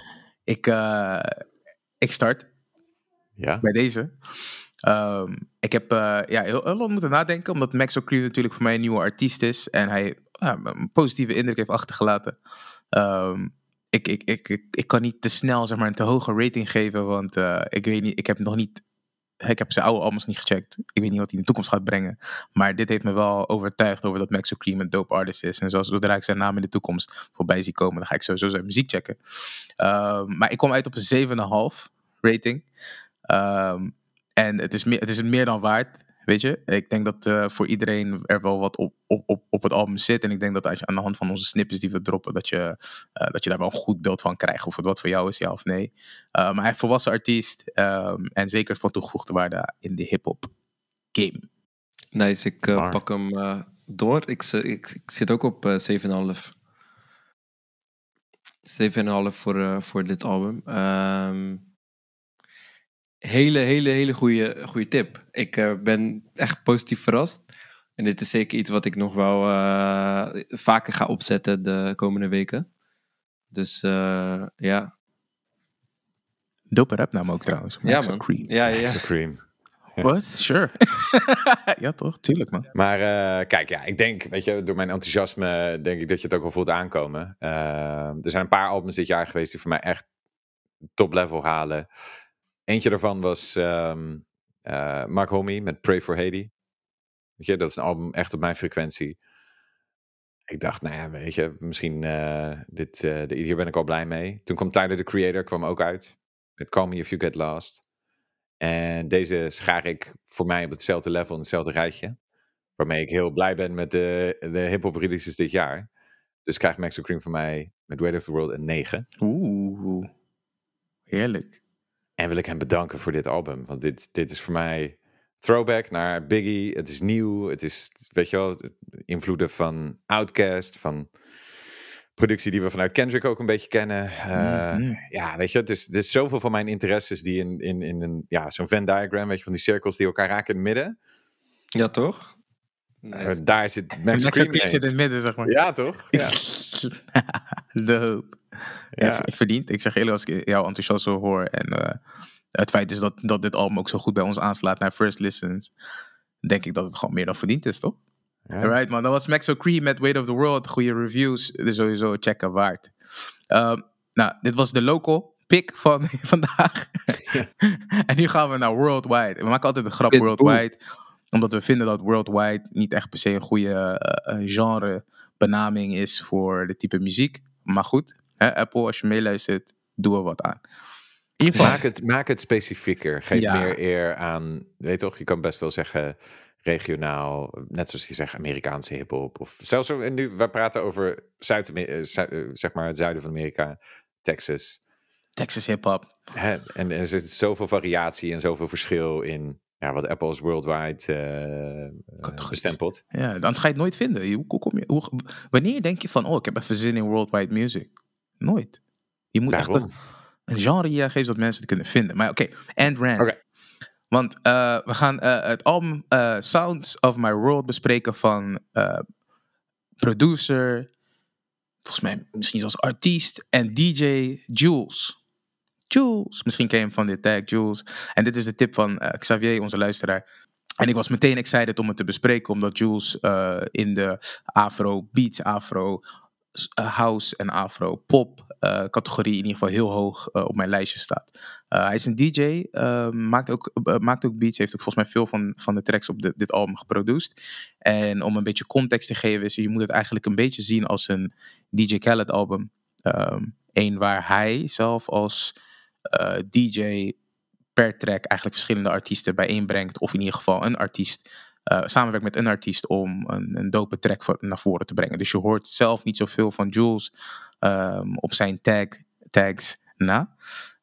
Ik start bij deze. Ik heb heel lang moeten nadenken, omdat Max O'Cree natuurlijk voor mij een nieuwe artiest is en hij een positieve indruk heeft achtergelaten. Ik kan niet te snel zeg maar een te hoge rating geven, want ik weet niet, ik heb zijn oude albums niet gecheckt. Ik weet niet wat hij in de toekomst gaat brengen. Maar dit heeft me wel overtuigd over dat Max O'Cree een dope artist is. En zodra ik zijn naam in de toekomst voorbij zie komen, dan ga ik sowieso zijn muziek checken. Maar ik kom uit op een 7,5 rating. En het is het meer dan waard. Weet je, ik denk dat voor iedereen er wel wat op het album zit. En ik denk dat als je aan de hand van onze snippets die we droppen, dat je daar wel een goed beeld van krijgt. Of het wat voor jou is, ja of nee. Maar hij is een volwassen artiest. En zeker van toegevoegde waarde in de hip-hop game. Nice, ik pak hem door. Ik zit ook op 7,5. 7,5 voor dit album. Hele goede tip. Ik ben echt positief verrast. En dit is zeker iets wat ik nog wel vaker ga opzetten de komende weken. Dus ja. Dope rapnaam ook trouwens. Max O'Cree. Ja. Max O'Cree. What? Sure. Ja toch, tuurlijk man. Maar kijk, ik denk, weet je, door mijn enthousiasme denk ik dat je het ook wel voelt aankomen. Er zijn een paar albums dit jaar geweest die voor mij echt top level halen. Eentje daarvan was Mark Homie met Pray for Haiti. Weet je, dat is een album echt op mijn frequentie. Ik dacht, nou ja, weet je, misschien hier ben ik al blij mee. Toen kwam Tyler, the Creator, kwam ook uit. Met Call Me If You Get Lost. En deze schaar ik voor mij op hetzelfde level, in hetzelfde rijtje. Waarmee ik heel blij ben met de hip-hop releases dit jaar. Dus krijgt Max O'Cree van mij met Weight of the World een 9. Oeh, heerlijk. En wil ik hem bedanken voor dit album. Want dit is voor mij throwback naar Biggie. Het is nieuw. Het is, weet je wel, invloeden van Outkast. Van productie die we vanuit Kendrick ook een beetje kennen. Ja, weet je, het is zoveel van mijn interesses die in een, zo'n Venn diagram, weet je, van die cirkels die elkaar raken in het midden. Ja, toch? Nice. Daar zit Max O'Cree zit in het midden, zeg maar. Ja, toch? Ja. Dope. Ja, verdiend. Ik zeg eerlijk, als ik jouw enthousiasme hoor en het feit is dat dit album ook zo goed bij ons aanslaat naar first listens, denk ik dat het gewoon meer dan verdiend is, toch? Ja. Alright, man. Dat was Max O'Cree met Weight of the World. Goede reviews. Dus sowieso checken waard. Nou, dit was de local pick van vandaag. Ja. En nu gaan we naar Worldwide. We maken altijd een grap Worldwide. Omdat we vinden dat Worldwide niet echt per se een goede genre benaming is voor dit type muziek. Maar goed, Apple, als je meeluistert, doe er wat aan. In ieder geval, maak het specifieker. Geef meer eer aan, weet toch, je kan best wel zeggen regionaal, net zoals je zegt Amerikaanse hiphop. Of zelfs, en nu, we praten over zeg maar het zuiden van Amerika, Texas. Texas hiphop. En er zit zoveel variatie en zoveel verschil in wat Apple als worldwide bestempelt. Ja, dan ga je het nooit vinden. Wanneer denk je van, ik heb even zin in worldwide music? Nooit. Je moet echt een genre geven dat mensen het kunnen vinden. Maar oké, and rant. Okay. Want we gaan het album Sounds of My World bespreken van producer, volgens mij misschien zelfs artiest en DJ Jules. Misschien ken je hem van dit tag, Jules. En dit is de tip van Xavier, onze luisteraar. En ik was meteen excited om het te bespreken, omdat Jules in de Afro Beats, Afro House en Afro Pop categorie in ieder geval heel hoog op mijn lijstje staat. Hij is een DJ, maakt ook beats, heeft ook volgens mij veel van de tracks op dit album geproduceerd. En om een beetje context te geven, je moet het eigenlijk een beetje zien als een DJ Khaled album. Eén waar hij zelf als DJ per track eigenlijk verschillende artiesten bijeenbrengt, of in ieder geval een artiest samenwerkt met een artiest om een dope track naar voren te brengen. Dus je hoort zelf niet zoveel van Jules op zijn tags na.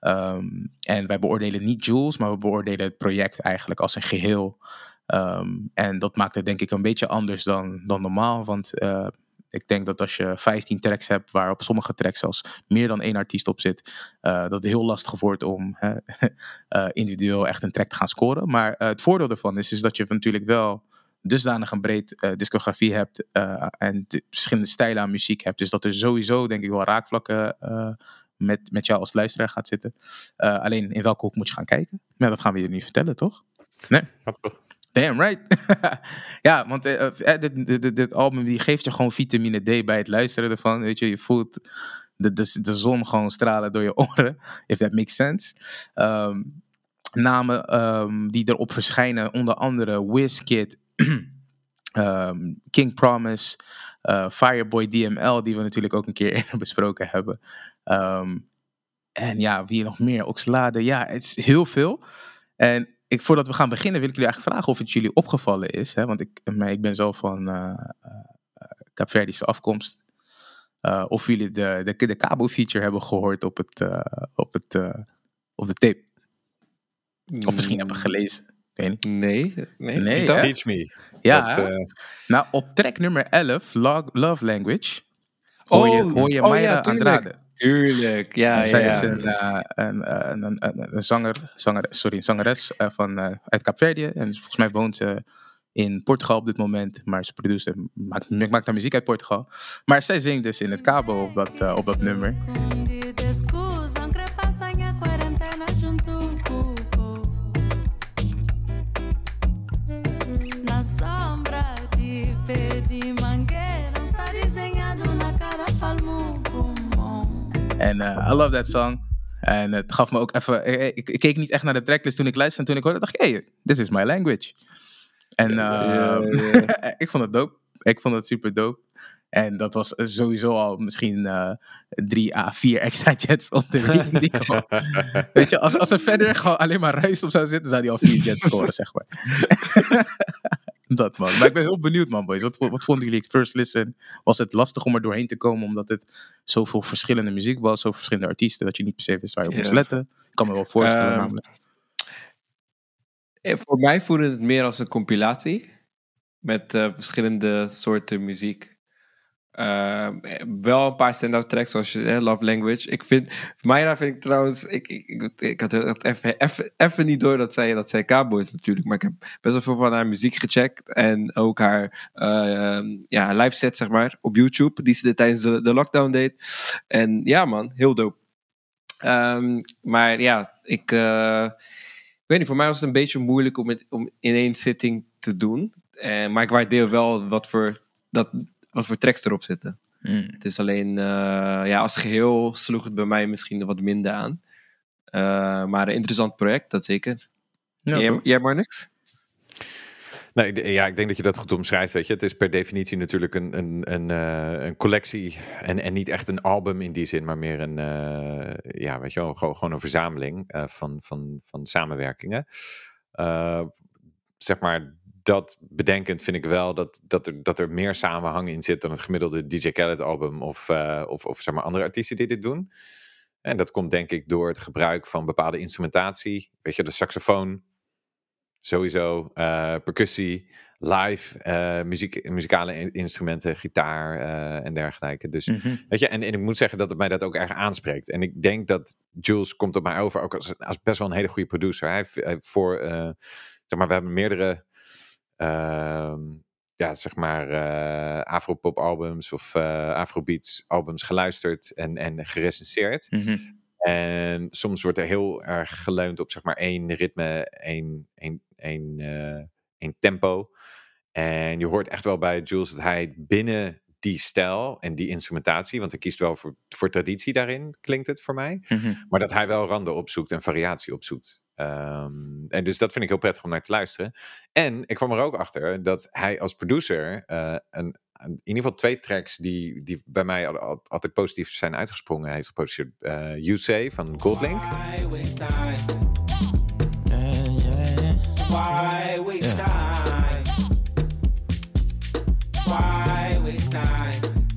En wij beoordelen niet Jules, maar we beoordelen het project eigenlijk als een geheel. En dat maakt het denk ik een beetje anders dan normaal, want ik denk dat als je 15 tracks hebt, waar op sommige tracks zelfs meer dan 1 artiest op zit, dat het heel lastig wordt om individueel echt een track te gaan scoren. Maar het voordeel ervan is dat je natuurlijk wel dusdanig een breed discografie hebt en verschillende stijlen aan muziek hebt. Dus dat er sowieso, denk ik, wel raakvlakken met jou als luisteraar gaat zitten. Alleen in welke hoek moet je gaan kijken? Nou, dat gaan we je niet vertellen, toch? Nee? Ja, toch. Damn right. Ja, want dit album die geeft je gewoon vitamine D bij het luisteren ervan. Weet je voelt de zon gewoon stralen door je oren. If that makes sense. Namen die erop verschijnen, onder andere Wizkid, King Promise, Fireboy DML, die we natuurlijk ook een keer eerder besproken hebben. En ja, wie nog meer? Oxlade. Ja, het is heel veel. En voordat we gaan beginnen, wil ik jullie eigenlijk vragen of het jullie opgevallen is. Hè? Want ik ben zelf van Kaapverdische afkomst. Of jullie de Cabo-feature hebben gehoord op de tape. Of misschien hebben gelezen. Nee. Teach me. Ja, nou op track nummer 11, Love Language, hoor je Mayra Andrade. Tuurlijk, ja. Zij is een zangeres uit Kaapverdië. En volgens mij woont ze in Portugal op dit moment. Maar ze produceert en maakt haar muziek uit Portugal. Maar zij zingt dus in het Cabo op dat nummer. En I love that song. En het gaf me ook even... Ik keek niet echt naar de tracklist toen ik luisterde. En toen ik hoorde, dacht ik, hey, this is my language. En ik vond het dope. Ik vond het super dope. En dat was sowieso al misschien 3 à 4 extra jets op de reading die kwam. Weet je, als er verder gewoon alleen maar ruis op zou zitten, zou die al 4 jets scoren, zeg maar. Dat, man. Maar ik ben heel benieuwd, man, boys. Wat vonden jullie first listen? Was het lastig om er doorheen te komen, omdat het zoveel verschillende muziek was, zoveel verschillende artiesten, dat je niet per se wist waar je op moest letten? Ik kan me wel voorstellen, namelijk. Voor mij voelde het meer als een compilatie met verschillende soorten muziek. Wel een paar stand-out tracks, zoals je Love Language. Mayra vind ik trouwens... Ik had even niet door dat zij Cabo is natuurlijk. Maar ik heb best wel veel van haar muziek gecheckt. En ook haar live set, zeg maar, op YouTube. Die ze tijdens de lockdown deed. En ja, man, heel dope. Maar ja, ik weet niet, voor mij was het een beetje moeilijk om in één zitting te doen. Maar ik waardeer wel wat voor tracks erop zitten. Het is alleen, als geheel sloeg het bij mij misschien wat minder aan. Maar een interessant project, dat zeker. Ja, jij maar niks? Nee, ik denk dat je dat goed omschrijft, weet je. Het is per definitie natuurlijk een collectie en niet echt een album in die zin, maar meer weet je wel, gewoon een verzameling van samenwerkingen. Zeg maar, dat bedenkend vind ik wel dat er meer samenhang in zit dan het gemiddelde DJ Khaled album of zeg maar andere artiesten die dit doen. En dat komt denk ik door het gebruik van bepaalde instrumentatie. Weet je, de saxofoon, sowieso, percussie, live, muzikale instrumenten, gitaar en dergelijke. Dus, weet je, en ik moet zeggen dat het mij dat ook erg aanspreekt. En ik denk dat Jules komt op mij over ook als best wel een hele goede producer. Hij heeft zeg maar, we hebben meerdere Afropop albums of Afrobeats albums geluisterd en gerecenseerd. En soms wordt er heel erg geleund op zeg maar één ritme, één tempo. En je hoort echt wel bij Jules dat hij binnen die stijl en die instrumentatie, want hij kiest wel voor traditie daarin, klinkt het voor mij. Maar dat hij wel randen opzoekt en variatie opzoekt. En dus dat vind ik heel prettig om naar te luisteren. En ik kwam er ook achter dat hij als producer in ieder geval 2 tracks die bij mij altijd positief zijn uitgesprongen heeft geproduceerd. You Say van Goldlink. Why waste time? Why waste time? Why waste time?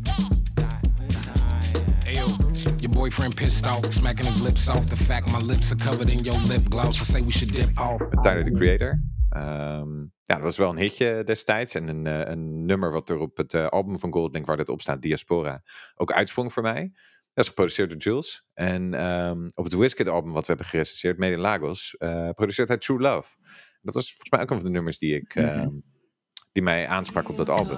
Your boyfriend pissed off, smacking his lips off. The fact my lips are covered in your lip gloss. I say we should dip off. Tyler, the Creator. Dat was wel een hitje destijds. En een nummer wat er op het album van Goldlink, waar dit op staat, Diaspora, ook uitsprong voor mij. Dat is geproduceerd door Jules. En op het Wizkid album wat we hebben gerecenseerd, Made in Lagos, produceert hij True Love. Dat was volgens mij ook een van de nummers die ik die mij aansprak op dat album.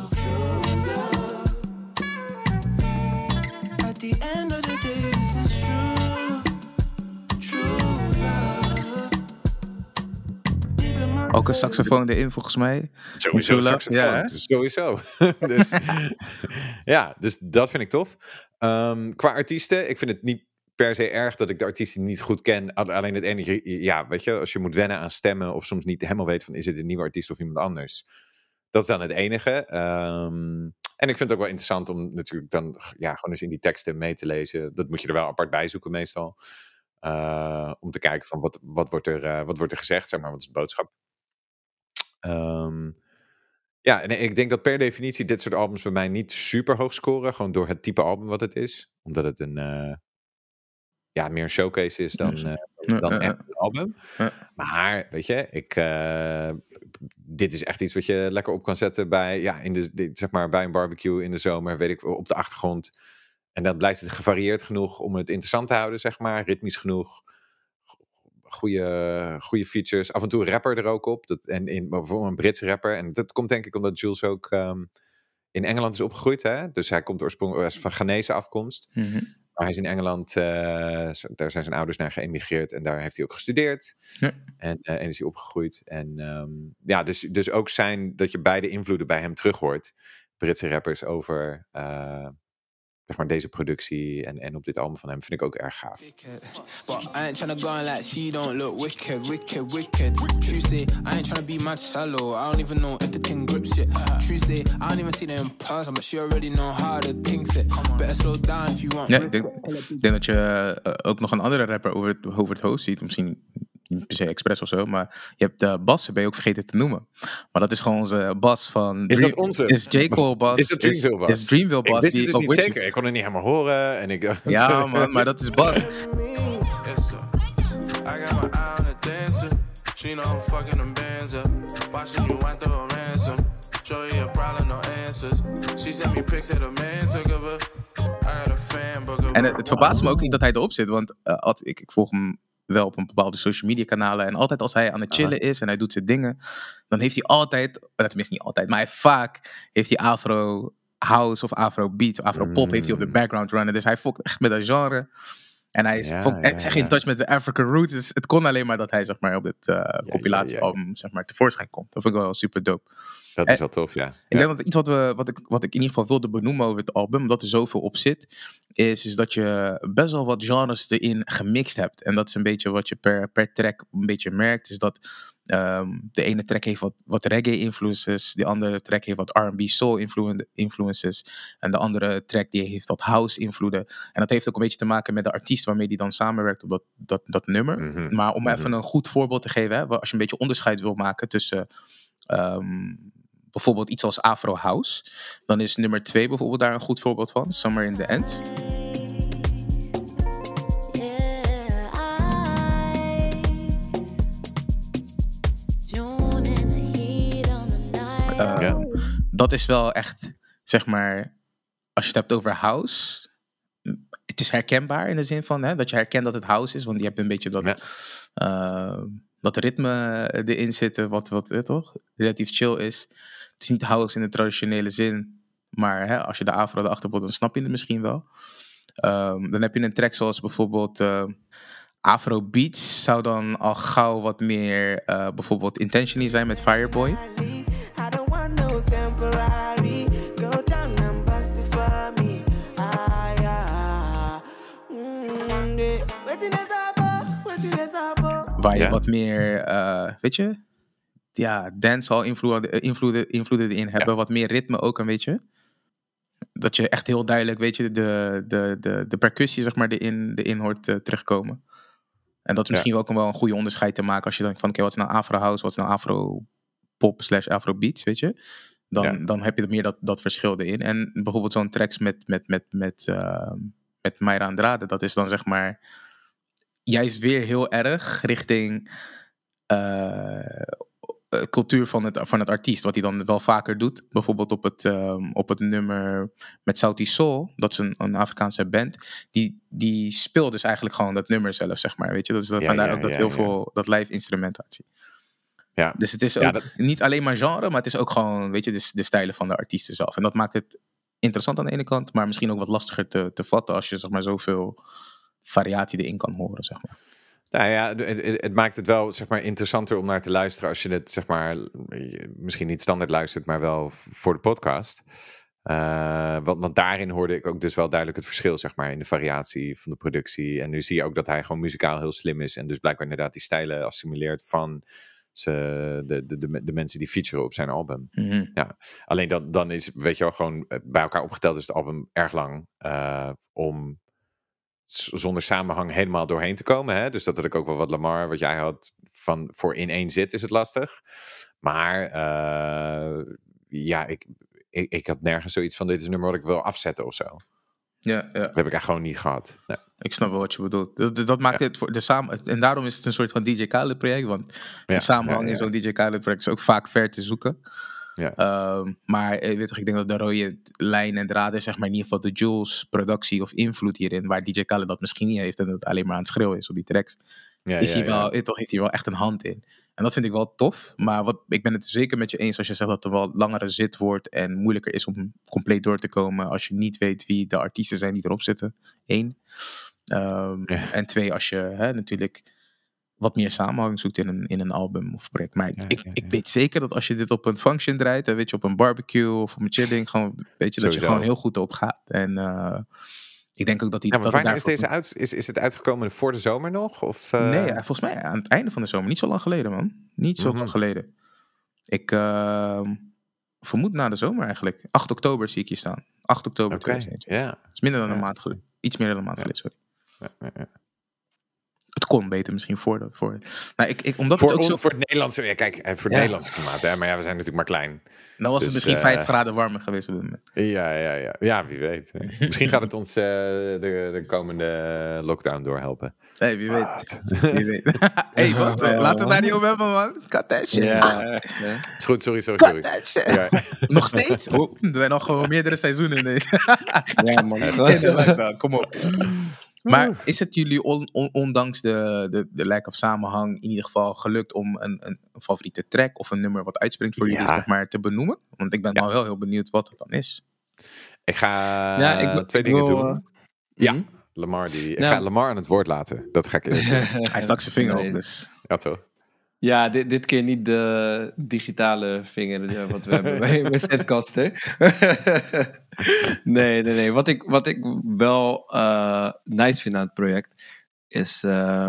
Ook een saxofoon erin volgens mij. Sowieso een saxofoon, ja, sowieso. Dus dat vind ik tof. Qua artiesten, ik vind het niet per se erg dat ik de artiesten niet goed ken. Alleen het enige, weet je, als je moet wennen aan stemmen of soms niet helemaal weet van is het een nieuwe artiest of iemand anders. Dat is dan het enige. En ik vind het ook wel interessant om natuurlijk dan gewoon eens in die teksten mee te lezen. Dat moet je er wel apart bij zoeken meestal. Om te kijken van wat wordt er gezegd, zeg maar, wat is de boodschap. En ik denk dat per definitie dit soort albums bij mij niet super hoog scoren. Gewoon door het type album wat het is. Omdat het meer een showcase is dan echt een album. Maar, weet je, dit is echt iets wat je lekker op kan zetten bij een barbecue in de zomer, weet ik, op de achtergrond. En dan blijft het gevarieerd genoeg om het interessant te houden, zeg maar. Ritmisch genoeg. Goede features. Af en toe een rapper er ook op. Bijvoorbeeld een Britse rapper. En dat komt denk ik omdat Jules ook in Engeland is opgegroeid. Hè? Dus hij komt oorspronkelijk van Ghanese afkomst. Mm-hmm. Maar hij is in Engeland, daar zijn zijn ouders naar geëmigreerd. En daar heeft hij ook gestudeerd. Ja. En is hij opgegroeid. En dus ook dat je beide invloeden bij hem terug hoort. Britse rappers over zeg maar deze productie en op dit album van hem vind ik ook erg gaaf. Ja, ik denk dat je ook nog een andere rapper over het hoofd ziet. Misschien niet per se expres of zo, maar je hebt Bas, ben je ook vergeten te noemen. Maar dat is gewoon onze Bas van... Is dat onze? Is J. Cole Bas? Is dat Dreamville Bas? Is Dreamville Bas? Ik wist het dus niet zeker. Ik kon het niet helemaal horen. Ja man, maar dat is Bas. En het verbaast me ook niet dat hij erop zit, want ik volg hem wel op een bepaalde social media kanalen. En altijd als hij aan het chillen is en hij doet zijn dingen, dan heeft hij altijd, tenminste niet altijd, maar vaak heeft hij afro house of afro beat of afro pop heeft hij op de background runnen. Dus hij fokt echt met dat genre. En hij is echt in touch met de African roots. Dus het kon alleen maar dat hij zeg maar op dit compilatiealbum zeg maar tevoorschijn komt. Dat vind ik wel super dope. Dat is wel tof, ja. Ik denk dat iets wat ik in ieder geval wilde benoemen over het album, omdat er zoveel op zit, is dat je best wel wat genres erin gemixt hebt. En dat is een beetje wat je per track een beetje merkt, is dat de ene track heeft wat reggae influences, de andere track heeft wat R&B soul influences, en de andere track die heeft wat house invloeden. En dat heeft ook een beetje te maken met de artiest waarmee die dan samenwerkt op dat nummer. Mm-hmm. Maar om even een goed voorbeeld te geven, hè, als je een beetje onderscheid wil maken tussen bijvoorbeeld iets als Afro House, dan is nummer 2 bijvoorbeeld daar een goed voorbeeld van. Summer in the End. Dat is wel echt, zeg maar, als je het hebt over house, het is herkenbaar in de zin van dat je herkent dat het house is, want je hebt een beetje dat ritme erin zitten, wat toch relatief chill is. Het is niet house in de traditionele zin, maar als je de afro erachter wordt, dan snap je het misschien wel. Dan heb je een track zoals bijvoorbeeld Afro Beats, zou dan al gauw wat meer bijvoorbeeld Intentionally zijn met Fireboy. Waar je wat meer, weet je, dancehall invloeden erin hebben, wat meer ritme ook, weet je. Dat je echt heel duidelijk, weet je, de percussie, zeg maar, erin hoort terugkomen. En dat is misschien ook wel een goede onderscheid te maken als je denkt van, oké, wat is nou Afro House, wat is nou Afro Pop / Afro Beats, weet je. Dan heb je meer dat verschil erin. En bijvoorbeeld zo'n tracks met Mayra Andrade, dat is dan zeg maar juist weer heel erg richting cultuur van het artiest, wat hij dan wel vaker doet. Bijvoorbeeld op het nummer met Sauti Soul, dat is een Afrikaanse band, die speelt dus eigenlijk gewoon dat nummer zelf, zeg maar, weet je. Dat is vandaar ook dat heel veel dat live instrumentatie. Ja. Dus het is ook niet alleen maar genre, maar het is ook gewoon, weet je, de stijlen van de artiesten zelf. En dat maakt het interessant aan de ene kant, maar misschien ook wat lastiger te vatten als je, zeg maar, zoveel variatie erin kan horen, zeg maar. Nou ja, het maakt het wel, zeg maar, interessanter om naar te luisteren als je het, zeg maar, misschien niet standaard luistert, maar wel voor de podcast. Want daarin hoorde ik ook dus wel duidelijk het verschil, zeg maar, in de variatie van de productie. En nu zie je ook dat hij gewoon muzikaal heel slim is en dus blijkbaar inderdaad die stijlen assimileert van de mensen die featuren op zijn album. Mm-hmm. Ja. Alleen dan is, weet je wel, gewoon bij elkaar opgeteld is het album erg lang om zonder samenhang helemaal doorheen te komen. Hè? Dus dat had ik ook wel wat Lamar, wat jij had, van voor in één zit is het lastig. Maar ik had nergens zoiets van dit is een nummer wat ik wil afzetten of zo. Ja. Dat heb ik echt gewoon niet gehad. Nee. Ik snap wel wat je bedoelt. Dat maakt het voor de samen. En daarom is het een soort van DJ Khaled project. Want de samenhang in zo'n DJ Khaled project is ook vaak ver te zoeken. Ja. Maar weet toch, ik denk dat de rode lijn en draad is, zeg maar, in ieder geval de Jules productie of invloed hierin, waar DJ Khaled dat misschien niet heeft en dat het alleen maar aan het schreeuwen is op die tracks. Heeft hij wel echt een hand in. En dat vind ik wel tof. Maar ik ben het zeker met je eens als je zegt dat er wel langere zit wordt en moeilijker is om compleet door te komen als je niet weet wie de artiesten zijn die erop zitten. 1. En 2, als je natuurlijk wat meer samenhang zoekt in een album of project. Maar ik weet zeker dat als je dit op een function draait, weet je, op een barbecue of op een chilling, gewoon, weet je, dat je gewoon heel goed op gaat. En ik denk ook dat hij... maar wanneer is deze uit? Is het uitgekomen voor de zomer nog? Of, Nee, volgens mij aan het einde van de zomer. Niet zo lang geleden, man. Niet zo lang geleden. Ik vermoed na de zomer eigenlijk. 8 oktober zie ik hier staan. 8 oktober 2021. Dat is minder dan een maand geleden. Iets meer dan een maand geleden, sorry. Ja. Het kon beter misschien voor. Nou, omdat voor, het ook zo... voor het Nederlandse, voor het Nederlandse klimaat, hè? Maar we zijn natuurlijk maar klein. Dan was het misschien 5 graden warmer geweest op dit moment. Ja, wie weet. Misschien gaat het ons de komende lockdown doorhelpen. Hey, wie weet. Hey, wat? Laten we het daar niet over hebben, man. Katesje. Ja. Is goed, sorry. Ja. Nog steeds? Er zijn nog gewoon meerdere seizoenen. Nee. Ja, man. Kom op. Maar is het jullie ondanks de lack of samenhang in ieder geval gelukt om een favoriete track of een nummer wat uitspringt voor jullie, zeg maar, te benoemen? Want ik ben nou wel heel benieuwd wat het dan is. Ik ga 2 dingen doen. Lamar ik ga Lamar aan het woord laten. Dat ga ik eerst doen. Hij stak zijn vinger op, dus. Ja, toch? Ja, dit keer niet de digitale vinger wat we hebben bij Zencaster. Nee. Wat ik wel nice vind aan het project is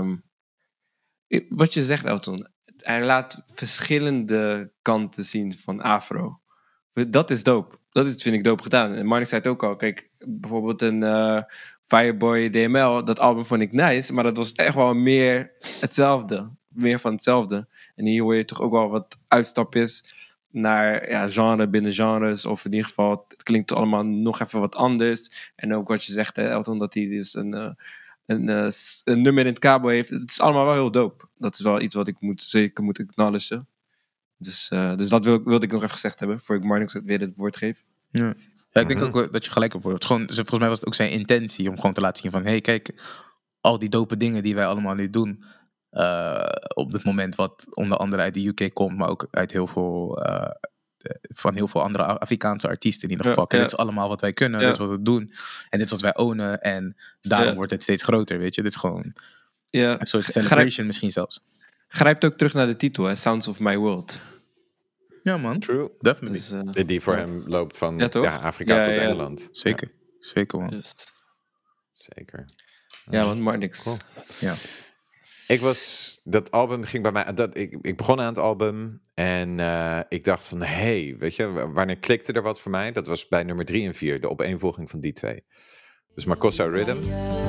wat je zegt, Elton. Hij laat verschillende kanten zien van Afro. Dat is dope. Vind ik dope gedaan. En Marnik zei het ook al. Kijk, bijvoorbeeld een Fireboy DML, dat album vond ik nice, maar dat was echt wel meer hetzelfde. Meer van hetzelfde. En hier hoor je toch ook wel wat uitstapjes naar genre binnen genres. Of in ieder geval, het klinkt allemaal nog even wat anders. En ook wat je zegt, hè, Elton, dat hij dus een nummer in het kabel heeft. Het is allemaal wel heel dope. Dat is wel iets wat ik zeker moet acknowledgen. Dus dat wilde ik nog even gezegd hebben, voor ik Marnix weer het woord geef. Ja, ik denk ook dat je gelijk op wordt. Volgens mij was het ook zijn intentie om gewoon te laten zien van, hey, kijk, al die dope dingen die wij allemaal nu doen, op dit moment wat onder andere uit de UK komt, maar ook uit van heel veel andere Afrikaanse artiesten in ieder geval. Dit is allemaal wat wij kunnen, dit is wat we doen. En dit is wat wij ownen en daarom wordt het steeds groter, weet je. Dit is gewoon een soort celebration misschien zelfs. Grijpt ook terug naar de titel, hè? Sounds of My World. Ja, man. True. Definitely. Dus, die voor hem loopt van Afrika tot Engeland. Zeker. Zeker, man. Zeker. Ja, man, maar niks. Cool. Ja. Dat album ging bij mij... Ik begon aan het album en ik dacht van, weet je, wanneer klikte er wat voor mij? Dat was bij nummer 3 en 4, de opeenvolging van die 2. Dus Makossa Rhythm.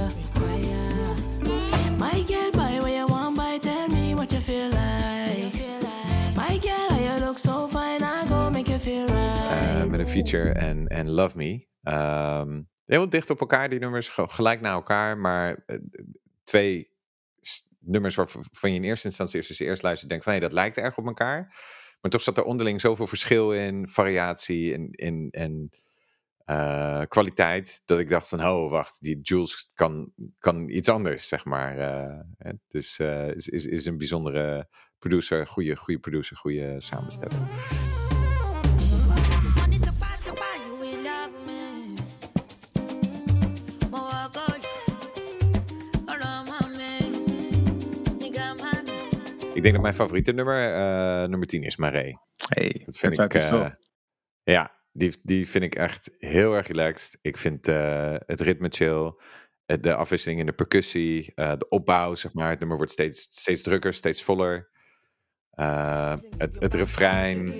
Met een feature en Love Me. Heel dicht op elkaar, die nummers, gelijk na elkaar, maar 2 nummers waarvan je in eerste instantie, als je eerst luistert, denkt van, dat lijkt erg op elkaar. Maar toch zat er onderling zoveel verschil in, variatie en kwaliteit, dat ik dacht van, oh wacht, die Jules kan iets anders, zeg maar. Dus is een bijzondere producer, goede producer, goede samensteller. Ik denk dat mijn favoriete nummer 10 is Maré. Hey, dat vind ik. Ja, die vind ik echt heel erg relaxed. Ik vind het ritme chill. De afwisseling in de percussie. De opbouw, zeg maar. Het nummer wordt steeds drukker, steeds voller. Het refrein.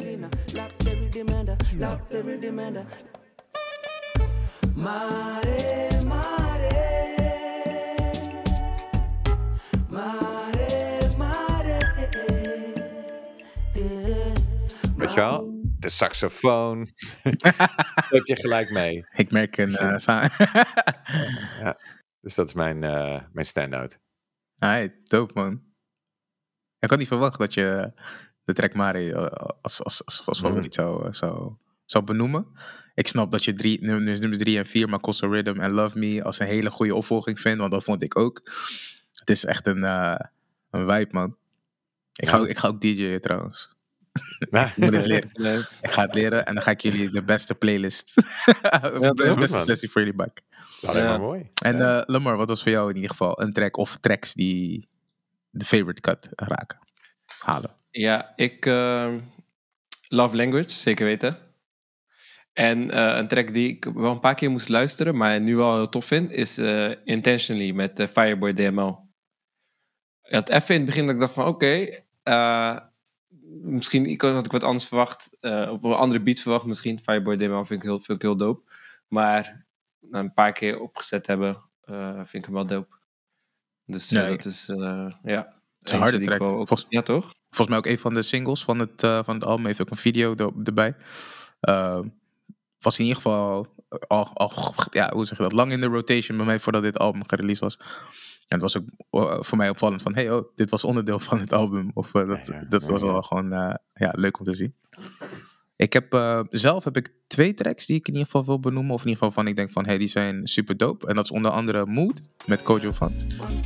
Weet je wel? De saxofoon. Daar heb je gelijk mee. Ik merk een... Ja, dus dat is mijn stand-out. Dope, man. Ik had niet verwacht dat je de track Mare als favoriet zou benoemen. Ik snap dat je nummers 3 en 4, Makossa Rhythm en Love Me, als een hele goede opvolging vindt, want dat vond ik ook. Het is echt een vibe, man. Ik ga ook DJ'en trouwens. Ik moet het leren. Ik ga het leren en dan ga ik jullie de beste playlist. De beste sessie voor jullie maken. Alleen maar mooi. En Lamar, wat was voor jou in ieder geval een track of tracks die de favorite cut halen? Ja, ik Love Language, zeker weten. En een track die ik wel een paar keer moest luisteren, maar nu wel heel tof vind, is Intentionally met Fireboy DML. Ik had even in het begin dat ik dacht van oké, misschien had ik wat anders verwacht, of een andere beat verwacht misschien. Fireboy DML vind ik heel dope. Maar een paar keer opgezet hebben, vind ik hem wel dope. Dus dat is, ja. Het is een harde track. Ja, toch? Volgens mij ook een van de singles van het album. Heeft ook een video erbij. Was in ieder geval hoe zeg je dat, lang in de rotation bij mij voordat dit album gereleased was. En het was ook voor mij opvallend van, hey, dit was onderdeel van het album. Of dat was wel gewoon leuk om te zien. Zelf heb ik 2 tracks die ik in ieder geval wil benoemen. Of in ieder geval van ik denk van, hey, die zijn super dope. En dat is onder andere Mood met Kojo Fant.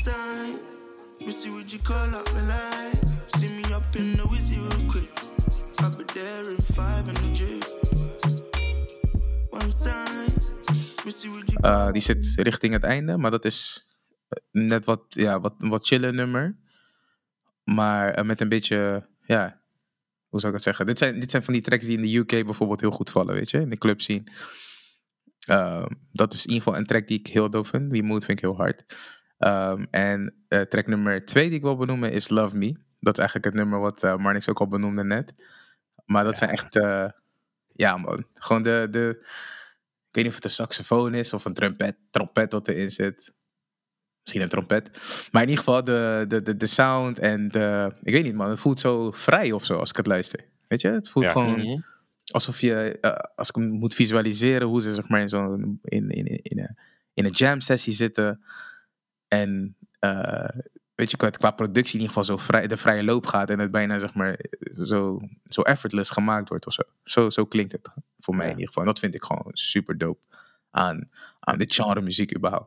Die zit richting het einde, maar dat is net wat chiller nummer. Maar met een beetje, hoe zou ik het zeggen? Dit zijn van die tracks die in de UK bijvoorbeeld heel goed vallen, weet je, in de club scene. Dat is in ieder geval een track die ik heel doof vind. Die Mood vind ik heel hard. En track nummer 2 die ik wil benoemen is Love Me. Dat is eigenlijk het nummer wat Marnix ook al benoemde net. Maar dat zijn echt, man. Gewoon ik weet niet of het een saxofoon is of een trompet wat erin zit. Misschien een trompet. Maar in ieder geval de sound en ik weet niet, man. Het voelt zo vrij of zo als ik het luister. Weet je? Het voelt gewoon alsof je, als ik moet visualiseren hoe ze zeg maar in een jam sessie zitten. En weet je, qua productie in ieder geval de vrije loop gaat en het bijna zeg maar zo effortless gemaakt wordt of zo. Zo klinkt het voor mij in ieder geval. En dat vind ik gewoon super dope aan dit genre muziek überhaupt.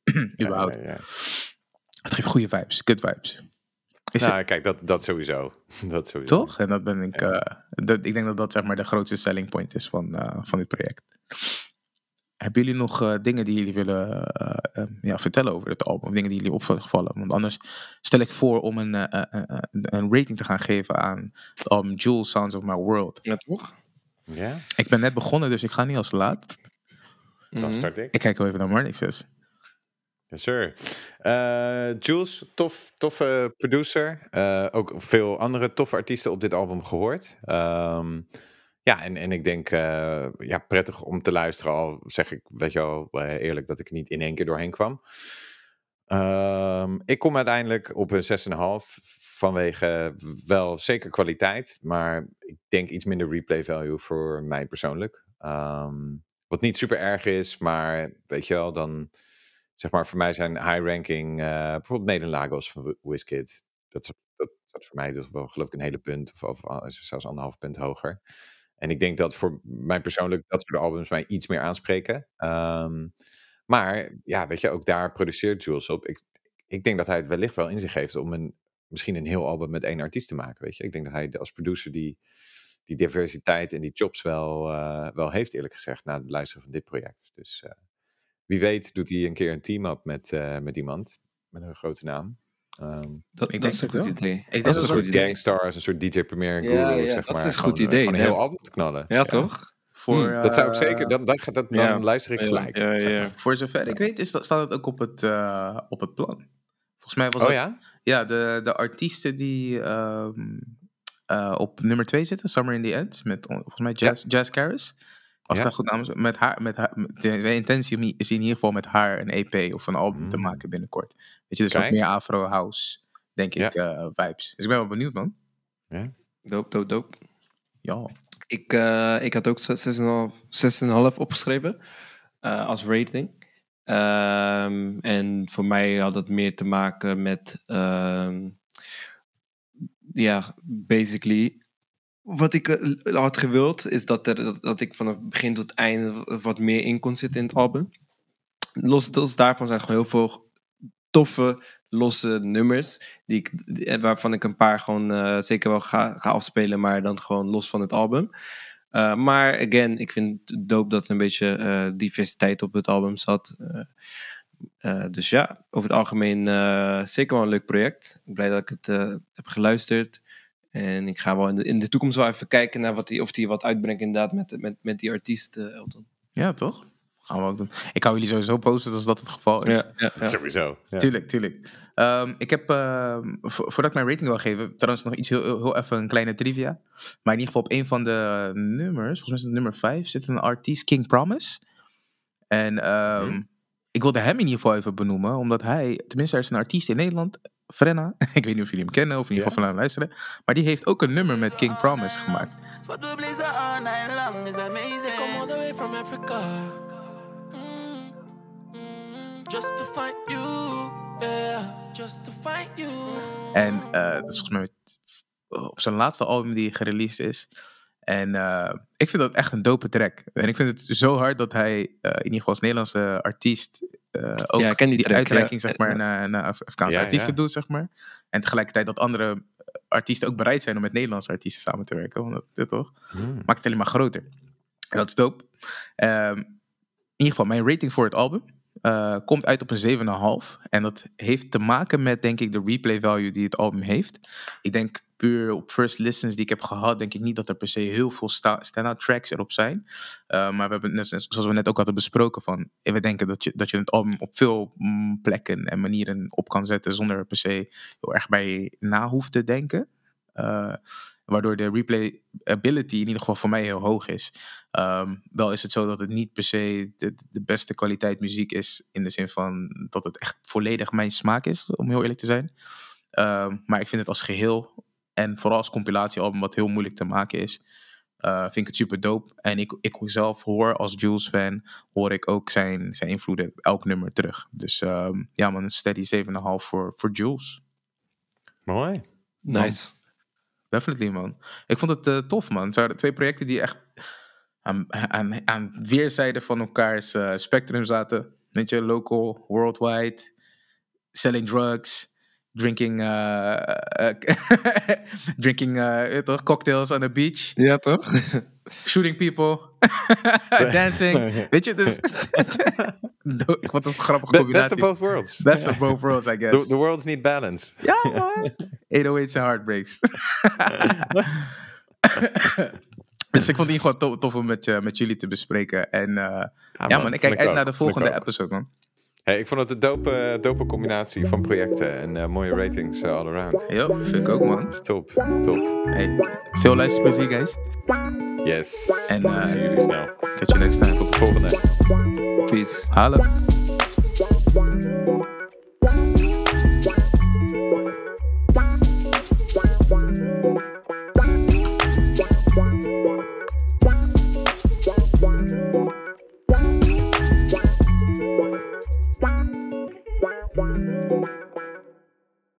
Het geeft goede vibes, good vibes. Kijk, dat sowieso. Dat sowieso. Toch? En dat ben ik. Ik denk dat zeg maar de grootste selling point is van dit project. Hebben jullie nog dingen die jullie willen vertellen over het album? Dingen die jullie opgevallen? Want anders stel ik voor om een rating te gaan geven aan het album Jules Sounds of My World. Ja, toch? Ja. Ik ben net begonnen, dus ik ga niet als laat. Dan start ik. Ik kijk wel even naar Marnix. Yes, sir. Jules, toffe producer. Ook veel andere toffe artiesten op dit album gehoord. En ik denk, prettig om te luisteren. Al zeg ik, weet je wel, eerlijk dat ik niet in één keer doorheen kwam. Ik kom uiteindelijk op een 6,5 vanwege wel zeker kwaliteit. Maar ik denk iets minder replay value voor mij persoonlijk. Wat niet super erg is, maar weet je wel, dan zeg maar voor mij zijn high ranking, bijvoorbeeld Made in Lagos van Wizkid. Dat staat voor mij dus wel geloof ik een hele punt of zelfs 1,5 punt hoger. En ik denk dat voor mij persoonlijk dat soort albums mij iets meer aanspreken. Maar ja, weet je, ook daar produceert Jules op. Ik denk dat hij het wellicht wel in zich heeft om misschien een heel album met 1 artiest te maken, weet je. Ik denk dat hij als producer die diversiteit en die chops wel heeft, eerlijk gezegd, na het luisteren van dit project. Dus wie weet doet hij een keer een team-up met iemand, met een grote naam. Dat is een goed idee. Dat is een soort Gangstars, een soort DJ Premier Guru, zeg maar. Dat is een goed idee. Gewoon een heel album te knallen. Ja, toch? Dat zou ik zeker, dan luister ik gelijk. Ja. Voor zover ik weet, staat het ook op het plan. Volgens mij was dat... Ja, de artiesten die op nummer 2 zitten, Summer in the End, met volgens mij Jazz Karis. Als ik dat goed naam, met haar, zijn intentie is in ieder geval met haar een EP of een album te maken binnenkort. Weet je, dus wat meer Afro House, denk ik, vibes. Dus ik ben wel benieuwd, man. Ja. Dope. Ja. Ik had ook 6,5 opgeschreven als rating. En voor mij had het meer te maken met basically wat ik had gewild is dat ik vanaf begin tot einde wat meer in kon zitten in het album. Los daarvan zijn gewoon heel veel toffe losse nummers waarvan ik een paar gewoon zeker wel ga afspelen, maar dan gewoon los van het album. Maar again, ik vind het dope dat er een beetje diversiteit op het album zat. Dus ja, over het algemeen zeker wel een leuk project. Ik ben blij dat ik het heb geluisterd. En ik ga wel in de toekomst wel even kijken naar of die wat uitbrengt inderdaad met die artiest, Elton. Ja, toch? Gaan we ook doen. Ik hou jullie sowieso posten als dat het geval is. Ja. Sowieso. Ja. Tuurlijk. Ik heb, voordat ik mijn rating wil geven, trouwens nog iets heel even een kleine trivia. Maar in ieder geval op een van de nummers, volgens mij is het nummer 5, zit een artiest, King Promise. En ik wilde hem in ieder geval even benoemen, omdat tenminste er is een artiest in Nederland, Frenna. Ik weet niet of jullie hem kennen of in ieder geval van hem luisteren. Maar die heeft ook een nummer met King Promise gemaakt. Just to find you, yeah, just to find you. En dat is volgens mij op zijn laatste album die gereleased is. En ik vind dat echt een dope track. En ik vind het zo hard dat hij in ieder geval als Nederlandse artiest ook die track, uitreiking zeg maar, naar Afrikaanse artiesten doet, zeg maar. En tegelijkertijd dat andere artiesten ook bereid zijn om met Nederlandse artiesten samen te werken. Want dat toch maakt het alleen maar groter. En dat is dope. In ieder geval, mijn rating voor het album komt uit op een 7,5. En dat heeft te maken met, denk ik, de replay value die het album heeft. Ik denk puur op first listens die ik heb gehad, denk ik niet dat er per se heel veel stand-out tracks erop zijn. Maar we hebben net, zoals we net ook hadden besproken, van we denken dat je het album op veel plekken en manieren op kan zetten zonder per se heel erg bij je na hoeft te denken. Waardoor de replayability in ieder geval voor mij heel hoog is. Wel is het zo dat het niet per se de beste kwaliteit muziek is, in de zin van dat het echt volledig mijn smaak is, om heel eerlijk te zijn. Maar ik vind het als geheel, en vooral als compilatiealbum wat heel moeilijk te maken is, vind ik het super dope. En ik zelf hoor als Jules fan, hoor ik ook zijn invloeden elk nummer terug. Dus ja man, een steady 7,5 voor Jules. Mooi. Nice. Definitely, man. Ik vond het tof, man. Het waren 2 projecten die echt aan weerszijden van elkaars spectrum zaten. Weet je, local, worldwide, selling drugs, drinking toch, cocktails on the beach. Ja, toch? Shooting people, dancing. Weet je, dus ik vond het een grappige combinatie. Best of both worlds. Best of both worlds, I guess. The worlds need balance. Ja, man. 808's en heartbreaks. Dus ik vond het in ieder geval tof om met jullie te bespreken. En ja man, ik kijk uit naar de volgende episode, man. Hey, ik vond het een dope combinatie van projecten en mooie ratings all around. Ja, vind ik ook, man. Dat is top. Hey, veel luisterplezier, guys. Yes. En zie jullie snel. Catch you next time. Tot de volgende. Peace. Hallo.